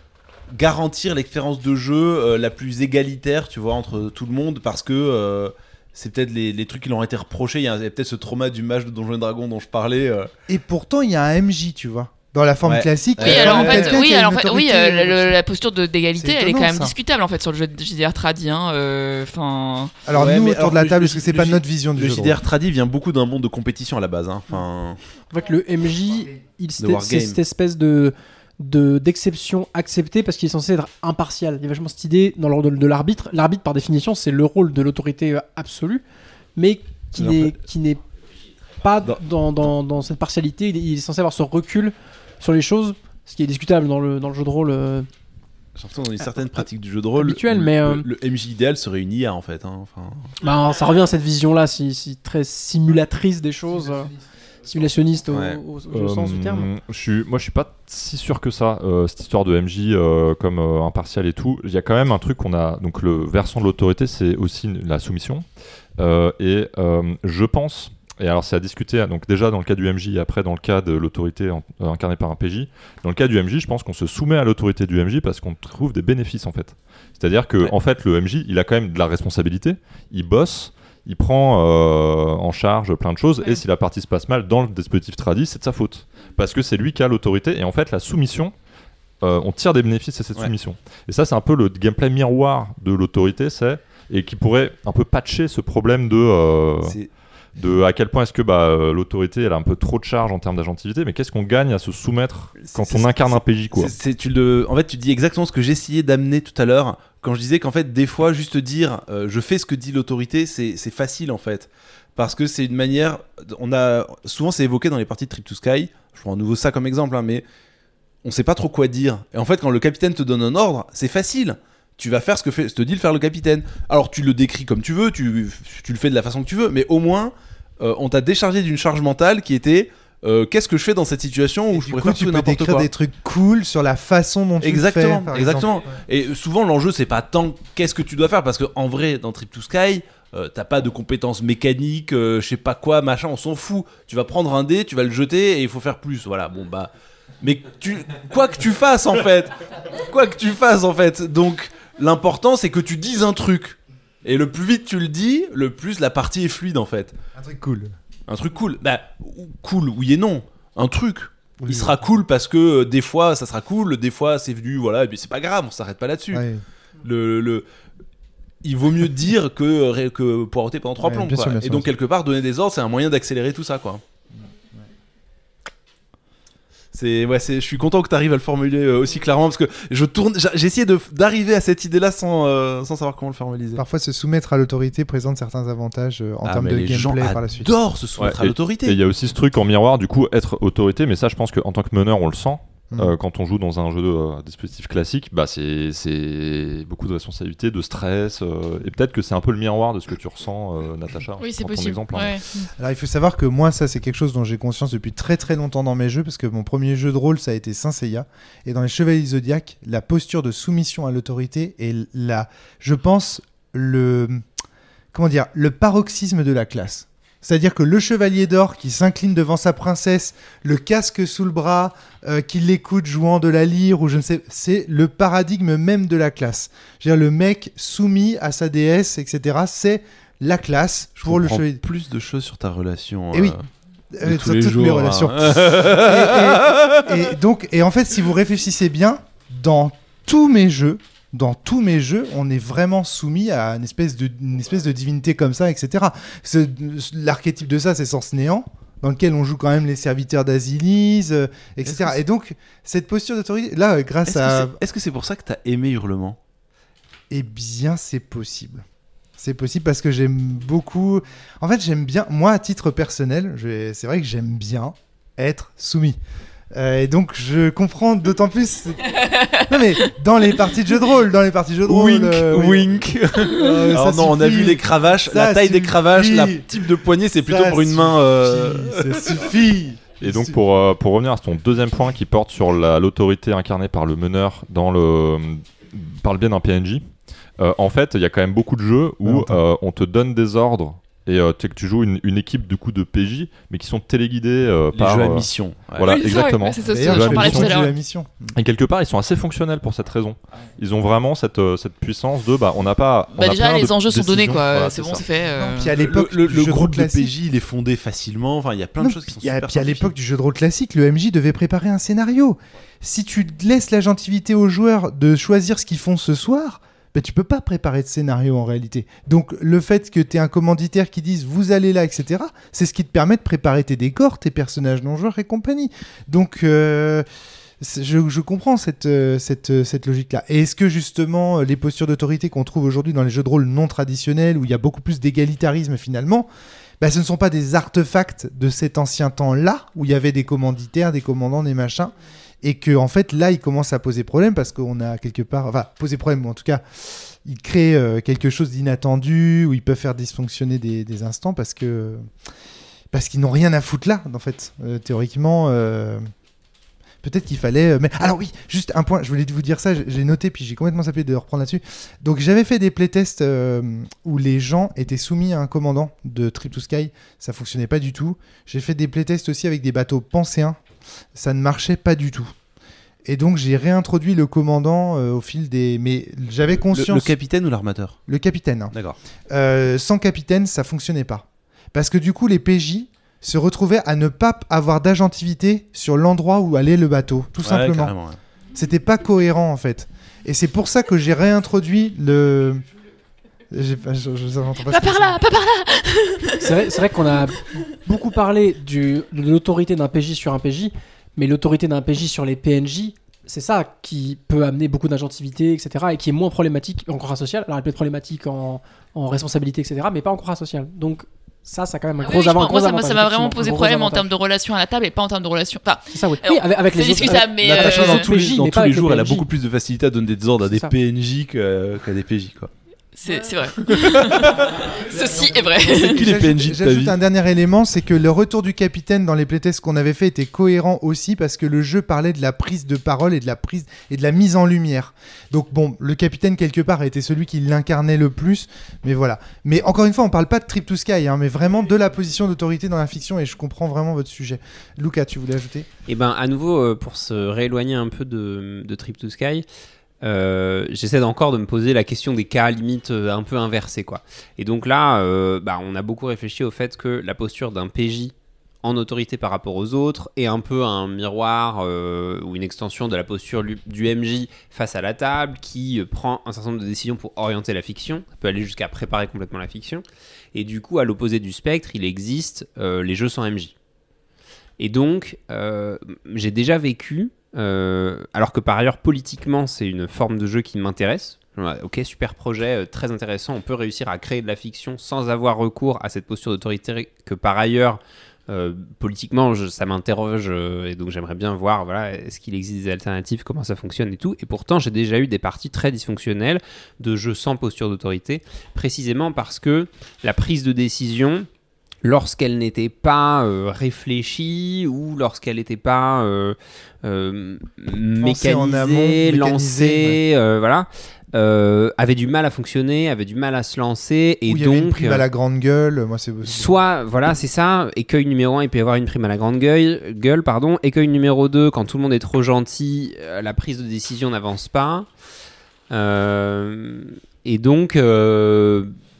garantir l'expérience de jeu euh, la plus égalitaire, tu vois, entre tout le monde, parce que euh, c'est peut-être les, les trucs qui leur ont été reprochés. Il y a, il y a peut-être ce trauma du mage de Donjons et Dragons dont je parlais. euh. Et pourtant, il y a un M J, tu vois. Dans la forme Ouais. classique. Oui, Euh, alors en ouais. fait, quelqu'un oui, qui a alors une en fait, oui, autorité, euh, le- euh, la posture de- d'égalité, c'est elle est quand étonnant, même ça. discutable en fait sur le jeu de J D R tradi. Hein, euh, enfin, Alors, Ouais, nous, mais autour alors, de la le- table, le- est-ce que c'est le pas J- notre vision du Le jeu de J rôle? D R tradi vient beaucoup d'un monde de compétition à la base. Hein. Enfin, En fait, le M J, il, c'était- wargame. c'est cette espèce de, de, d'exception acceptée parce qu'il est censé être impartial. Il y a vachement cette idée dans l'ordre de, de l'arbitre. L'arbitre, par définition, c'est le rôle de l'autorité euh, absolue, mais qui Mais en n'est, fait- qui n'est pas Dans- dans, dans, dans cette partialité. Il est, il est censé avoir ce recul sur les choses, ce qui est discutable dans le, dans le jeu de rôle. euh, j'ai l'impression que dans une certaine pratique du jeu de rôle, Habituel, le, mais, euh, le, le M J idéal serait une I A en fait. Hein. Enfin, Bah, ça revient à cette vision-là, si, si très simulatrice des choses, euh, simulationniste au, Ouais. au- au- au sens du terme. Euh, je suis, moi, je suis pas si sûr que ça. euh, cette histoire de M J euh, comme euh, impartial et tout, il y a quand même un truc qu'on a. Donc, le versant de l'autorité, c'est aussi une- la soumission. Euh, et euh, je pense. Et alors, c'est à discuter. Donc, déjà dans le cas du M J, et après dans le cas de l'autorité en- euh, incarnée par un P J. Dans le cas du M J, je pense qu'on se soumet à l'autorité du M J parce qu'on trouve des bénéfices en fait. C'est-à-dire que Ouais. en fait, le M J, il a quand même de la responsabilité. Il bosse. Il prend euh, en charge plein de choses, Ouais. et si la partie se passe mal dans le dispositif tradi, c'est de sa faute. Parce que c'est lui qui a l'autorité, et en fait, la soumission, euh, on tire des bénéfices à cette Ouais. soumission. Et ça, c'est un peu le gameplay miroir de l'autorité, c'est, et qui pourrait un peu patcher ce problème de, euh, c'est, de à quel point est-ce que bah, euh, l'autorité, elle a un peu trop de charge en termes d'agentivité, mais qu'est-ce qu'on gagne à se soumettre quand C'est- on c'est- incarne un P J, quoi. C'est, c'est- tu le, en fait, tu dis exactement ce que j'essayais d'amener tout à l'heure quand je disais qu'en fait, des fois, juste dire euh, je fais ce que dit l'autorité, c'est, c'est facile en fait. Parce que c'est une manière. On a, souvent, c'est évoqué dans les parties de Trip to Sky. Je prends à nouveau ça comme exemple, hein, mais on sait pas trop quoi dire. Et en fait, quand le capitaine te donne un ordre, c'est facile. Tu vas faire ce que fait, te dit de faire le capitaine. Alors, tu le décris comme tu veux, tu, tu le fais de la façon que tu veux, mais au moins, euh, on t'a déchargé d'une charge mentale qui était. Euh, qu'est-ce que je fais dans cette situation où Et je du pourrais coup, faire tu tout et peux n'importe décrire quoi. des trucs cool sur la façon dont tu Exactement, le fais. par exactement. exemple. Et souvent l'enjeu c'est pas tant qu'est-ce que tu dois faire parce que en vrai dans Trip to Sky euh, t'as pas de compétences mécaniques, euh, je sais pas quoi, machin, on s'en fout. Tu vas prendre un dé, tu vas le jeter et il faut faire plus. Voilà, bon bah. Mais tu, quoi que tu fasses en fait, quoi que tu fasses en fait. Donc l'important c'est que tu dises un truc. Et le plus vite tu le dis, le plus la partie est fluide en fait. Un truc cool. Un truc cool. Bah, cool, oui et non. Un truc. Oui, Il sera cool parce que euh, des fois ça sera cool, des fois c'est venu, voilà, et puis c'est pas grave, on s'arrête pas là-dessus. Ouais. Le, le... Il vaut mieux dire que, que poireauter pendant trois Ouais, plombs. bien Quoi. sûr, bien Et sûr, donc, bien sûr. quelque part, donner des ordres, c'est un moyen d'accélérer tout ça. Quoi. C'est, ouais, c'est, je suis content que tu arrives à le formuler euh, aussi clairement parce que je tourne, j'ai j'ai essayé de, d'arriver à cette idée-là sans, euh, sans savoir comment le formaliser. Parfois, se soumettre à l'autorité présente certains avantages euh, en Ah, termes mais de les gens gameplay par la suite. adorent se soumettre Ouais, à l'autorité. Et il y a aussi ce truc en miroir, du coup, être autorité, mais ça, je pense qu'en tant que meneur, on le sent. Mmh. Euh, quand on joue dans un jeu de euh, dispositif classique, bah c'est, c'est beaucoup de responsabilité, de stress, euh, et peut-être que c'est un peu le miroir de ce que tu ressens, euh, Natacha. Oui, c'est dans ton possible. exemple, hein. Ouais. Alors il faut savoir que moi ça c'est quelque chose dont j'ai conscience depuis très très longtemps dans mes jeux parce que mon premier jeu de rôle ça a été Saint Seiya et dans les Chevaliers Zodiac la posture de soumission à l'autorité est la, je pense le comment dire le paroxysme de la classe. C'est-à-dire que le chevalier d'or qui s'incline devant sa princesse, le casque sous le bras, euh, qui l'écoute jouant de la lyre ou je ne sais, c'est le paradigme même de la classe. Je veux dire, le mec soumis à sa déesse, et cetera. C'est la classe Je pour le comprends chevalier. plus de choses sur ta relation. Et oui. de Euh, tous sur les toutes jours, mes hein. relations. et, et- et donc, et en fait, si vous réfléchissez bien, dans tous mes jeux, dans tous mes jeux, on est vraiment soumis à une espèce de, une espèce de divinité comme ça, et cetera. Ce- l'archétype de ça, c'est Sens Néant, dans lequel on joue quand même les serviteurs d'Asilis, euh, et cetera. Est-ce que Et donc, cette posture d'autorité, là, grâce Est-ce à... que c'est- est-ce que c'est pour ça que t'as aimé Hurlement? Eh bien, c'est possible. C'est possible parce que j'aime beaucoup... En fait, j'aime bien... Moi, à titre personnel, je vais- c'est vrai que j'aime bien être soumis. Euh, et donc, je comprends d'autant plus... Non, mais dans les parties de jeux de rôle, dans les parties de jeux de rôle... Wink, euh, oui. wink. Euh, Alors ça non, on a suffit. vu les cravaches, Ça la taille des suffit. cravaches, la type de poignée, c'est plutôt Ça pour une main. euh, suffit, Ça suffit. Et donc pour, euh, pour revenir à ton deuxième point qui porte sur la- l'autorité incarnée par le meneur dans le, par le biais d'un P N J, euh, en fait il y a quand même beaucoup de jeux où Ah, euh, on te donne des ordres et euh, tu, tu joues une, une équipe du coup de P J mais qui sont téléguidés euh, les par... jeux à euh, mission. Ouais. voilà, Oui, c'est ça, exactement. ouais, c'est ça, D'ailleurs, c'est- j'en je parlais tout à j'ai l'heure. la mission. Et quelque part ils sont assez fonctionnels pour cette raison. Ils ont vraiment cette, euh, cette puissance de bah on n'a pas... on Bah a déjà, plein les de enjeux sont donnés, décisions. quoi. Voilà, c'est bon, ça. c'est fait. euh. Puis à Le, l'époque, le- du le jeu de groupe rôle de classique- P J, il est fondé facilement. Enfin, il y a plein de Non, choses qui sont puis à- super Puis à simplifiées. l'époque du jeu de rôle classique, le M J devait préparer un scénario. Si tu laisses la gentilité aux joueurs de choisir ce qu'ils font ce soir, ben, tu peux pas préparer de scénario en réalité. Donc le fait que tu aies un commanditaire qui dise vous allez là, et cetera, c'est ce qui te permet de préparer tes décors, tes personnages non joueurs et compagnie. Donc euh, c'est- je, je comprends cette, euh, cette, euh, cette logique-là. Et est-ce que justement euh, les postures d'autorité qu'on trouve aujourd'hui dans les jeux de rôle non traditionnels, où il y a beaucoup plus d'égalitarisme finalement, bah, ce ne sont pas des artefacts de cet ancien temps-là, où il y avait des commanditaires, des commandants, des machins, et que en fait là, il commence à poser problème parce qu'on a quelque part, enfin poser problème, ou en tout cas, il crée euh, quelque chose d'inattendu, où ils peuvent faire dysfonctionner des, des instants parce que parce qu'ils n'ont rien à foutre là, en fait, Euh, théoriquement. euh, Peut-être qu'il fallait. euh, Mais alors oui, juste un point. Je voulais vous dire ça. j'ai- J'ai noté puis j'ai complètement zappé de reprendre là-dessus. Donc j'avais fait des playtests euh, où les gens étaient soumis à un commandant de Trip to Sky. Ça fonctionnait pas du tout. J'ai fait des playtests aussi avec des bateaux penséens. Ça ne marchait pas du tout. Et donc j'ai réintroduit le commandant euh, au fil des. Mais j'avais Le, conscience. le capitaine ou l'armateur? Le capitaine. hein. D'accord. Euh, sans capitaine, ça fonctionnait pas. Parce que du coup, les P J se retrouvaient à ne pas avoir d'agentivité sur l'endroit où allait le bateau, tout Ouais, simplement. carrément, ouais. C'était pas cohérent en fait. Et c'est pour ça que j'ai réintroduit le. J'ai pas, je, je, j'entends pas Pas ce que par c'est. là, pas par là. C'est vrai, c'est vrai qu'on a beaucoup parlé du, de l'autorité d'un P J sur un P J, mais l'autorité d'un P J sur les P N J, c'est ça qui peut amener beaucoup d'agentivité, et cetera, et qui est moins problématique en contrat social. Alors, elle peut être problématique en, en responsabilité, et cetera, mais pas en contrat social. Donc, ça, ça a quand même un Ah gros oui, je avant- pense- gros moi, ça m'a- avantage. ça m'a vraiment effectivement, posé un gros problème en avantage. termes de relations à la table et pas en termes de relations. Enfin, C'est ça, oui. Alors, Oui, avec, avec les c'est autres- discutable, avec- mais, Natacha, euh, dans avec tous les les, P J, dans mais tous pas les avec jours, elle a P N J. beaucoup plus de facilité à donner des ordres à C'est des ça. P N J que- qu'à des P J, quoi. c'est c'est vrai. Ceci est vrai. C'est qui les P N J de ta J'ajoute vie? un dernier élément, c'est que le retour du capitaine dans les playtests qu'on avait fait était cohérent aussi parce que le jeu parlait de la prise de parole et de la prise et de la mise en lumière. Donc bon, le capitaine quelque part était celui qui l'incarnait le plus, mais voilà. Mais encore une fois, on parle pas de Trip to Sky, hein, mais vraiment de la position d'autorité dans la fiction et je comprends vraiment votre sujet. Lucas, tu voulais ajouter? Et ben à nouveau, euh, pour se rééloigner un peu de, de Trip to Sky, euh, j'essaie encore de me poser la question des cas limites euh, un peu inversés, quoi. Et donc là, euh, bah, on a beaucoup réfléchi au fait que la posture d'un P J en autorité par rapport aux autres est un peu un miroir euh, ou une extension de la posture lu- du M J face à la table qui euh, prend un certain nombre de décisions pour orienter la fiction. Ça peut aller jusqu'à préparer complètement la fiction. Et du coup, à l'opposé du spectre, il existe euh, les jeux sans M J. Et donc, euh, j'ai déjà vécu, euh, alors que par ailleurs, politiquement, c'est une forme de jeu qui m'intéresse. Ouais, ok, super projet, euh, très intéressant. On peut réussir à créer de la fiction sans avoir recours à cette posture d'autorité que par ailleurs, Euh, politiquement, je, ça m'interroge euh, et donc j'aimerais bien voir, voilà, est-ce qu'il existe des alternatives, comment ça fonctionne et tout. Et pourtant, j'ai déjà eu des parties très dysfonctionnelles de jeux sans posture d'autorité, précisément parce que la prise de décision, lorsqu'elle n'était pas euh, réfléchie ou lorsqu'elle n'était pas euh, euh, mécanisée, en amont, mécanisée, lancée, ouais. euh, voilà. Euh, avait du mal à fonctionner, avait du mal à se lancer et Où il y donc avait une prime à la grande gueule. Moi, c'est soit voilà, c'est ça, écueil numéro un, il peut y avoir une prime à la grande gueule, gueule pardon. Écueil numéro deux, quand tout le monde est trop gentil, euh, la prise de décision n'avance pas. Euh, et donc euh,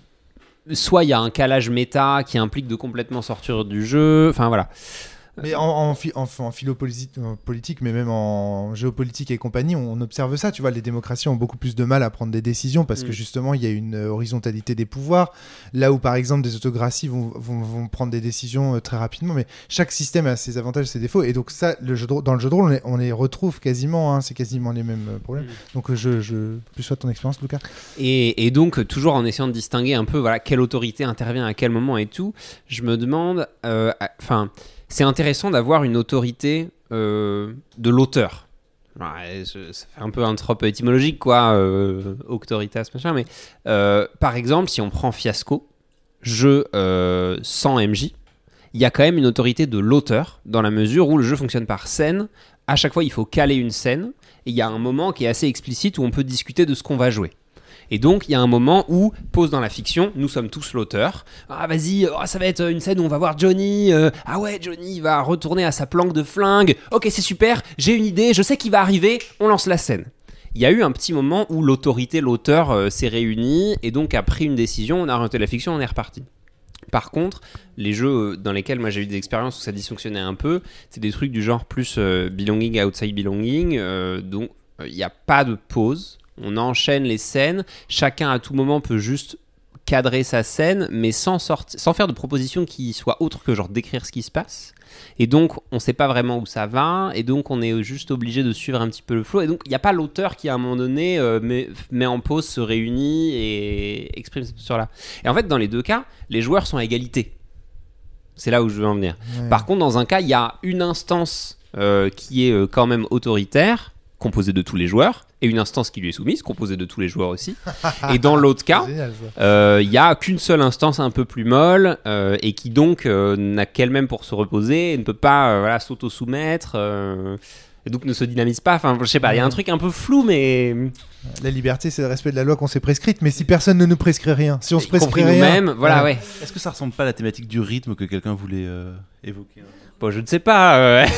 soit il y a un calage méta qui implique de complètement sortir du jeu, enfin voilà. Mais en, en, phi- en, en philo-politique, en politique, mais même en géopolitique et compagnie, on observe ça. Tu vois, les démocraties ont beaucoup plus de mal à prendre des décisions parce Mm. que justement, il y a une horizontalité des pouvoirs. Là où, par exemple, des autocraties vont, vont, vont prendre des décisions euh, très rapidement. Mais chaque système a ses avantages et ses défauts. Et donc, ça, le jeu de, rô- dans le jeu de rôle, on les, on les retrouve quasiment. Hein, c'est quasiment les mêmes euh, problèmes. Mm. Donc, euh, je, je plus soit ton expérience, Lucas. Et, et donc, toujours en essayant de distinguer un peu voilà, quelle autorité intervient à quel moment et tout, je me demande, enfin, euh, c'est intéressant d'avoir une autorité euh, de l'auteur. Ouais, je, ça fait un peu un trope étymologique, quoi, euh, auctoritas, machin, mais euh, par exemple, si on prend Fiasco, jeu euh, sans M J, il y a quand même une autorité de l'auteur, dans la mesure où le jeu fonctionne par scène. À chaque fois, il faut caler une scène, et il y a un moment qui est assez explicite où on peut discuter de ce qu'on va jouer. Et donc, il y a un moment où, pause dans la fiction, nous sommes tous l'auteur. Ah, vas-y, oh, ça va être une scène où on va voir Johnny. Euh, ah ouais, Johnny va retourner à sa planque de flingue. Ok, c'est super, j'ai une idée, je sais qu'il va arriver, on lance la scène. Il y a eu un petit moment où l'autorité, l'auteur euh, s'est réunie et donc a pris une décision, on a orienté la fiction, on est reparti. Par contre, les jeux dans lesquels moi j'ai eu des expériences où ça dysfonctionnait un peu, c'est des trucs du genre plus euh, belonging, outside belonging, euh, donc il n'y a pas de pause. On enchaîne les scènes, chacun à tout moment peut juste cadrer sa scène, mais sans, sorti- sans faire de proposition qui soit autre que genre décrire ce qui se passe. Et donc, on ne sait pas vraiment où ça va, et donc on est juste obligé de suivre un petit peu le flow. Et donc, il n'y a pas l'auteur qui, à un moment donné, euh, met, met en pause, se réunit et exprime cette posture-là. Et en fait, dans les deux cas, les joueurs sont à égalité. C'est là où je veux en venir. Ouais. Par contre, dans un cas, il y a une instance euh, qui est euh, quand même autoritaire, composée de tous les joueurs, et une instance qui lui est soumise, composée de tous les joueurs aussi. Et dans l'autre cas, C'est génial, ça. il euh, n'y a qu'une seule instance un peu plus molle, euh, et qui donc euh, n'a qu'elle-même pour se reposer, et ne peut pas euh, voilà, s'auto-soumettre, euh, et donc ne se dynamise pas. Enfin, je sais pas, il y a un truc un peu flou, mais... La liberté, c'est le respect de la loi qu'on s'est prescrite. Mais si personne ne nous prescrit rien, si on se prescrit compris rien... nous-mêmes, voilà, Ouais. ouais. Est-ce que ça ressemble pas à la thématique du rythme que quelqu'un voulait euh, évoquer Bon, je ne sais pas. euh,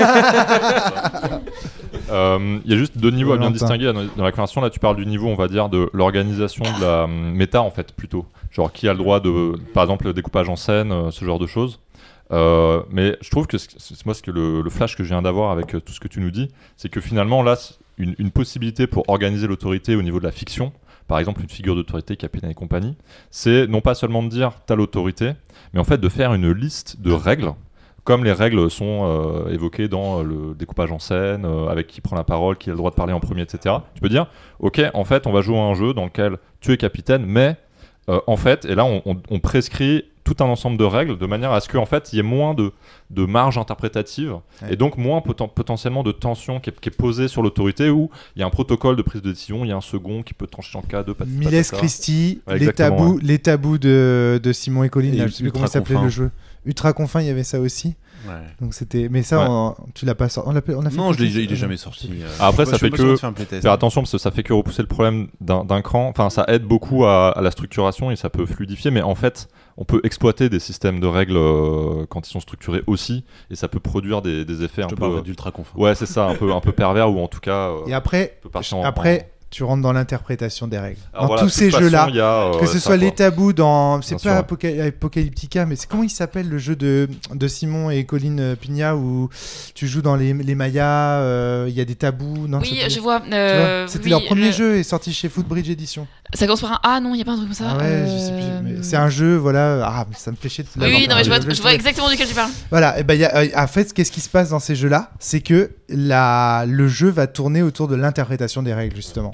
Euh, Il y a juste deux niveaux à bien Valentin. distinguer là, dans, dans la conversation. Là, tu parles du niveau, on va dire, de l'organisation de la hum, méta, en fait, plutôt. Genre, qui a le droit de, par exemple, le découpage en scène, euh, ce genre de choses. Euh, mais je trouve que c'est c'est- moi, ce que le, le flash que je viens d'avoir avec euh, tout ce que tu nous dis, c'est que finalement, là, c'est une, une possibilité pour organiser l'autorité au niveau de la fiction, par exemple, une figure d'autorité, capitaine et compagnie, c'est non pas seulement de dire t'as l'autorité, mais en fait de faire une liste de règles, comme les règles sont euh, évoquées dans euh, le découpage en scène, euh, avec qui prend la parole, qui a le droit de parler en premier, et cetera. Tu peux dire, ok, en fait, on va jouer à un jeu dans lequel tu es capitaine, mais euh, en fait, et là, on, on- on prescrit tout un ensemble de règles de manière à ce qu'en fait, il y ait moins de, de marge interprétative Ouais. et donc moins poten- potentiellement de tension qui est, qui est posée sur l'autorité où il y a un protocole de prise de décision, il y a un second qui peut trancher en cas de patati Miles patata. Christie, Ouais, les, exactement, tabous, les tabous de, de Simon et Colline, Et là, je sais plus comment il Ultra s'appelait Confin. le jeu. Ultra Confin, il y avait ça aussi. Ouais. Donc c'était, mais ça, Ouais. on- tu l'as pas sorti. On l'a, on a fait Non, le je l'ai- podcast il est Ah, jamais non. sorti. euh. Après, Moi, ça je suis fait pas que- sûr de faire un playtest. Faire attention parce que ça fait que repousser le problème d'un, d'un cran. Enfin, ça aide beaucoup à, à la structuration et ça peut fluidifier, mais en fait, on peut exploiter des systèmes de règles euh, quand ils sont structurés aussi, et ça peut produire des, des effets Je un te peu. parlerai d'ultra confort. Ouais, c'est ça, un peu, un peu pervers ou en tout cas. euh, Et après, peut partir en- après, tu rentres dans l'interprétation des règles. Alors dans voilà, tous de toute ces façon, jeux-là, il y a, euh, que ce ça, soit quoi. les tabous dans, c'est Bien pas sûr. Apoca- Apocalyptica, mais c'est comment il s'appelle le jeu de, de Simon et Colline Pigna où tu joues dans les, les Mayas, euh, il y a des tabous. Non, Oui, ça- je vois. tu euh, vois, C'était oui, leur premier le- jeu et sorti chez Footbridge Edition. Ça commence par un A, non, il n'y a pas un truc comme ça. Ah ouais, je sais plus. mais c'est un jeu, voilà. Ah, mais ça me fait chier de Oui, oui, non, mais je vois, le- je vois exactement duquel tu parles. Voilà, et ben, il y a, euh, en fait, qu'est-ce qui se passe dans ces jeux-là? C'est que la, le jeu va tourner autour de l'interprétation des règles, justement.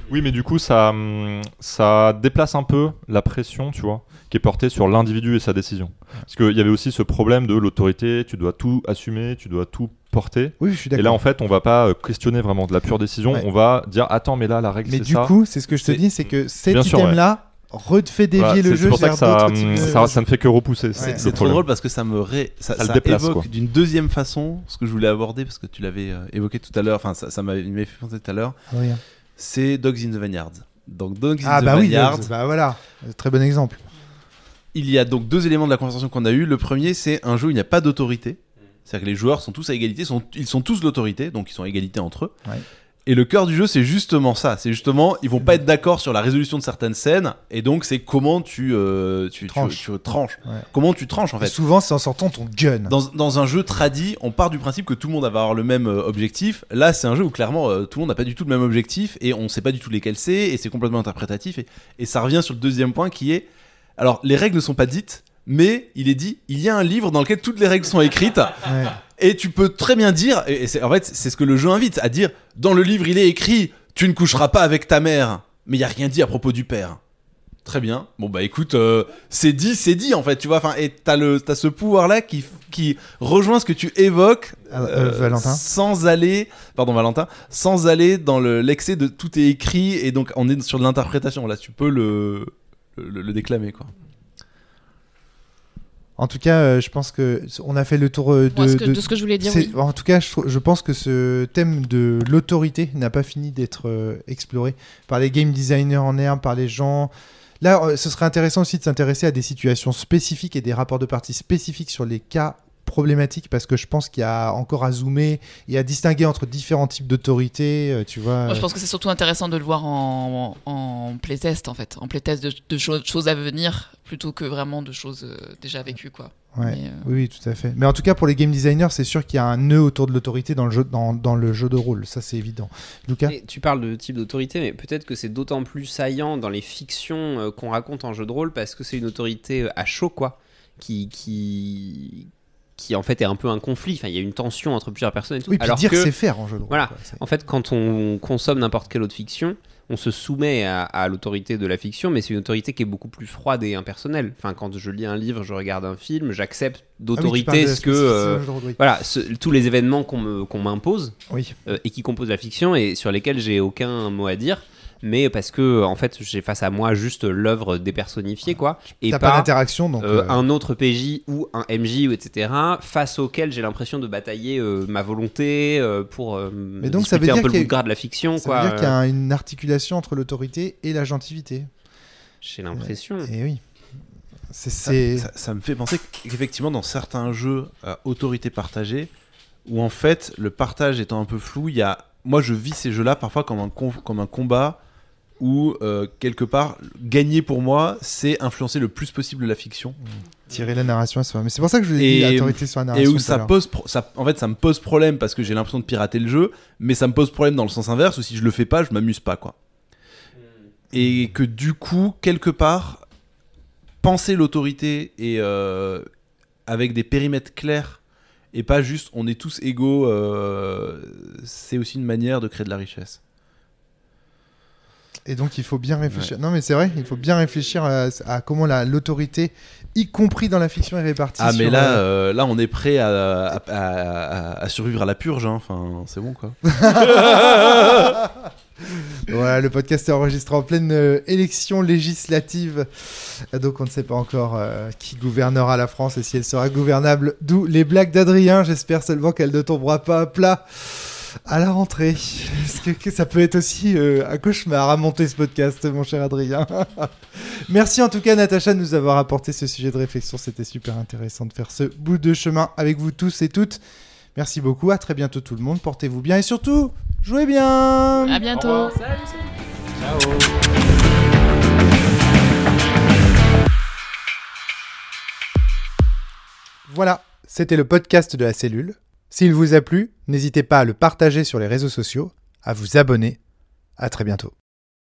Oui, mais du coup, ça, hum, ça déplace un peu la pression, tu vois, qui est portée sur l'individu et sa décision. Parce qu'il y avait aussi ce problème de l'autorité, tu dois tout assumer, tu dois tout porter. Oui, je suis Et d'accord. là, en fait, on va pas euh, questionner vraiment de la pure décision, Ouais. on va dire, attends, mais là, la règle, Mais c'est du ça. coup, c'est ce que je te C'est- dis, c'est que cet Bien sûr, item-là refait dévier Voilà, le c'est- jeu c'est pour ça vers que ça, d'autres hum, types de- ça, ça ne fait que repousser. Ouais. c'est le C'est trop problème. drôle parce que ça me ré... ça, Ça le ça déplace, évoque quoi. d'une deuxième façon ce que je voulais aborder parce que tu l'avais euh, évoqué tout à l'heure. Enfin, ça, ça m'a il m'avait fait penser tout à l'heure. Rien. C'est Dogs in the Vineyard. Donc Dogs in Ah the bah oui, Vineyard. Dogs, bah voilà, très bon exemple. Il y a donc deux éléments de la conversation qu'on a eu. Le premier, c'est un jeu où il n'y a pas d'autorité. C'est-à-dire que les joueurs sont tous à égalité, sont, ils sont tous l'autorité, donc ils sont à égalité entre eux. Ouais. Et le cœur du jeu, c'est justement ça. C'est justement, ils vont pas être d'accord sur la résolution de certaines scènes, et donc c'est comment tu, euh, tu, tu- Tranches. tu tranches. Ouais. Comment tu tranches en Et fait. souvent, c'est en sortant ton gun. Dans, dans un jeu tradi, on part du principe que tout le monde va avoir le même euh, objectif. Là, c'est un jeu où clairement euh, tout le monde n'a pas du tout le même objectif et on sait pas du tout lesquels c'est et c'est complètement interprétatif. Et, et ça revient sur le deuxième point qui est alors, les règles ne sont pas dites, mais il est dit il y a un livre dans lequel toutes les règles sont écrites. Ouais. Et tu peux très bien dire, et et c'est, en fait, c'est ce que le jeu invite à dire dans le livre, il est écrit tu ne coucheras pas avec ta mère, mais il n'y a rien dit à propos du père. Très bien. Bon bah écoute, euh, c'est dit, c'est dit en fait, tu vois. Enfin, et t'as le, t'as ce pouvoir là qui, qui rejoint ce que tu évoques, Ah, euh, Valentin. sans aller, pardon Valentin, sans aller dans le, l'excès de tout est écrit et donc on est sur de l'interprétation. Là, tu peux le, le, le déclamer quoi. En tout cas, euh, je pense que on a fait le tour euh, de, Moi, ce que- de- de ce que je voulais dire, c'est- oui. En tout cas, je, trou- je pense que ce thème de l'autorité n'a pas fini d'être euh, exploré par les game designers en herbe, par les gens. Là, euh, ce serait intéressant aussi de s'intéresser à des situations spécifiques et des rapports de partie spécifiques sur les cas problématiques, parce que je pense qu'il y a encore à zoomer et à distinguer entre différents types d'autorité, euh, tu vois. Moi, je pense que c'est surtout intéressant de le voir en, en playtest, en fait. En playtest de, de cho- choses à venir, plutôt que vraiment de choses euh, déjà vécues, quoi. Ouais. Mais, euh, Oui, oui, tout à fait. Mais en tout cas, pour les game designers, c'est sûr qu'il y a un nœud autour de l'autorité dans le jeu, dans, dans le jeu de rôle. Ça, c'est évident. Lucas. Et tu parles de type d'autorité, mais peut-être que c'est d'autant plus saillant dans les fictions euh, qu'on raconte en jeu de rôle parce que c'est une autorité euh, à chaud, quoi, qui, qui, qui en fait est un peu un conflit. Enfin, il y a une tension entre plusieurs personnes et tout. Oui, puis Alors dire que, c'est faire en jeu de rôle. voilà. quoi. C'est- en fait, quand on consomme n'importe quelle autre fiction, on se soumet à, à l'autorité de la fiction, mais c'est une autorité qui est beaucoup plus froide et impersonnelle. Enfin, quand je lis un livre, je regarde un film, j'accepte Ah oui, tu d'autorité parles de la ce que spécificité euh, dans le jeu de rôle, oui. voilà, ce- tous les événements qu'on me, qu'on m'impose Oui. euh, et qui composent la fiction et sur lesquels j'ai aucun mot à dire, mais parce que en fait j'ai face à moi juste l'œuvre dépersonnifiée, quoi, et T'as pas pas, d'interaction, donc. euh, euh, un autre P J ou un M J ou et cetera face auquel j'ai l'impression de batailler euh, ma volonté euh, pour euh, Mais donc, ça veut discuter dire un peu le qu'il y a- bout de gras de la fiction, Ça quoi. veut dire qu'il y a euh, un- une articulation entre l'autorité et l'agentivité. J'ai l'impression. Et oui. C'est. Ça, c'est- ça- ça me fait penser qu'effectivement dans certains jeux à autorité partagée, où en fait le partage étant un peu flou, il y a, moi je vis ces jeux-là parfois comme un, com- comme un combat où euh, quelque part gagner pour moi c'est influencer le plus possible la fiction Tirer la narration à soi. Mais c'est pour ça que je vous ai dit Et- autorité sur la et narration. où tout à ça l'heure. pose pro- ça, en fait ça me pose problème parce que j'ai l'impression de pirater le jeu, mais ça me pose problème dans le sens inverse où si je le fais pas je m'amuse pas quoi. Et que du coup quelque part penser l'autorité et euh, avec des périmètres clairs et pas juste on est tous égaux, euh, c'est aussi une manière de créer de la richesse. Et donc, il faut bien réfléchir. Non, mais c'est vrai, il faut bien réfléchir à, à comment la- l'autorité, y compris dans la fiction, est répartie. Ah mais sur, là, euh, euh, là on est prêt à, à, à- à- à survivre à la purge, hein. Enfin c'est bon quoi. Voilà, le podcast est enregistré en pleine euh, élection législative. Euh, Donc, on ne sait pas encore euh, qui gouvernera la France et si elle sera gouvernable. D'où les blagues d'Adrien. J'espère seulement qu'elle ne tombera pas à plat à la rentrée. Parce que, que ça peut être aussi euh, un cauchemar à monter ce podcast, mon cher Adrien. Merci en tout cas, Natacha, de nous avoir apporté ce sujet de réflexion. C'était super intéressant de faire ce bout de chemin avec vous tous et toutes. Merci beaucoup. À très bientôt, tout le monde. Portez-vous bien et surtout, jouez bien. À bientôt. Voilà, c'était le podcast de la cellule. S'il vous a plu, n'hésitez pas à le partager sur les réseaux sociaux, à vous abonner. À très bientôt.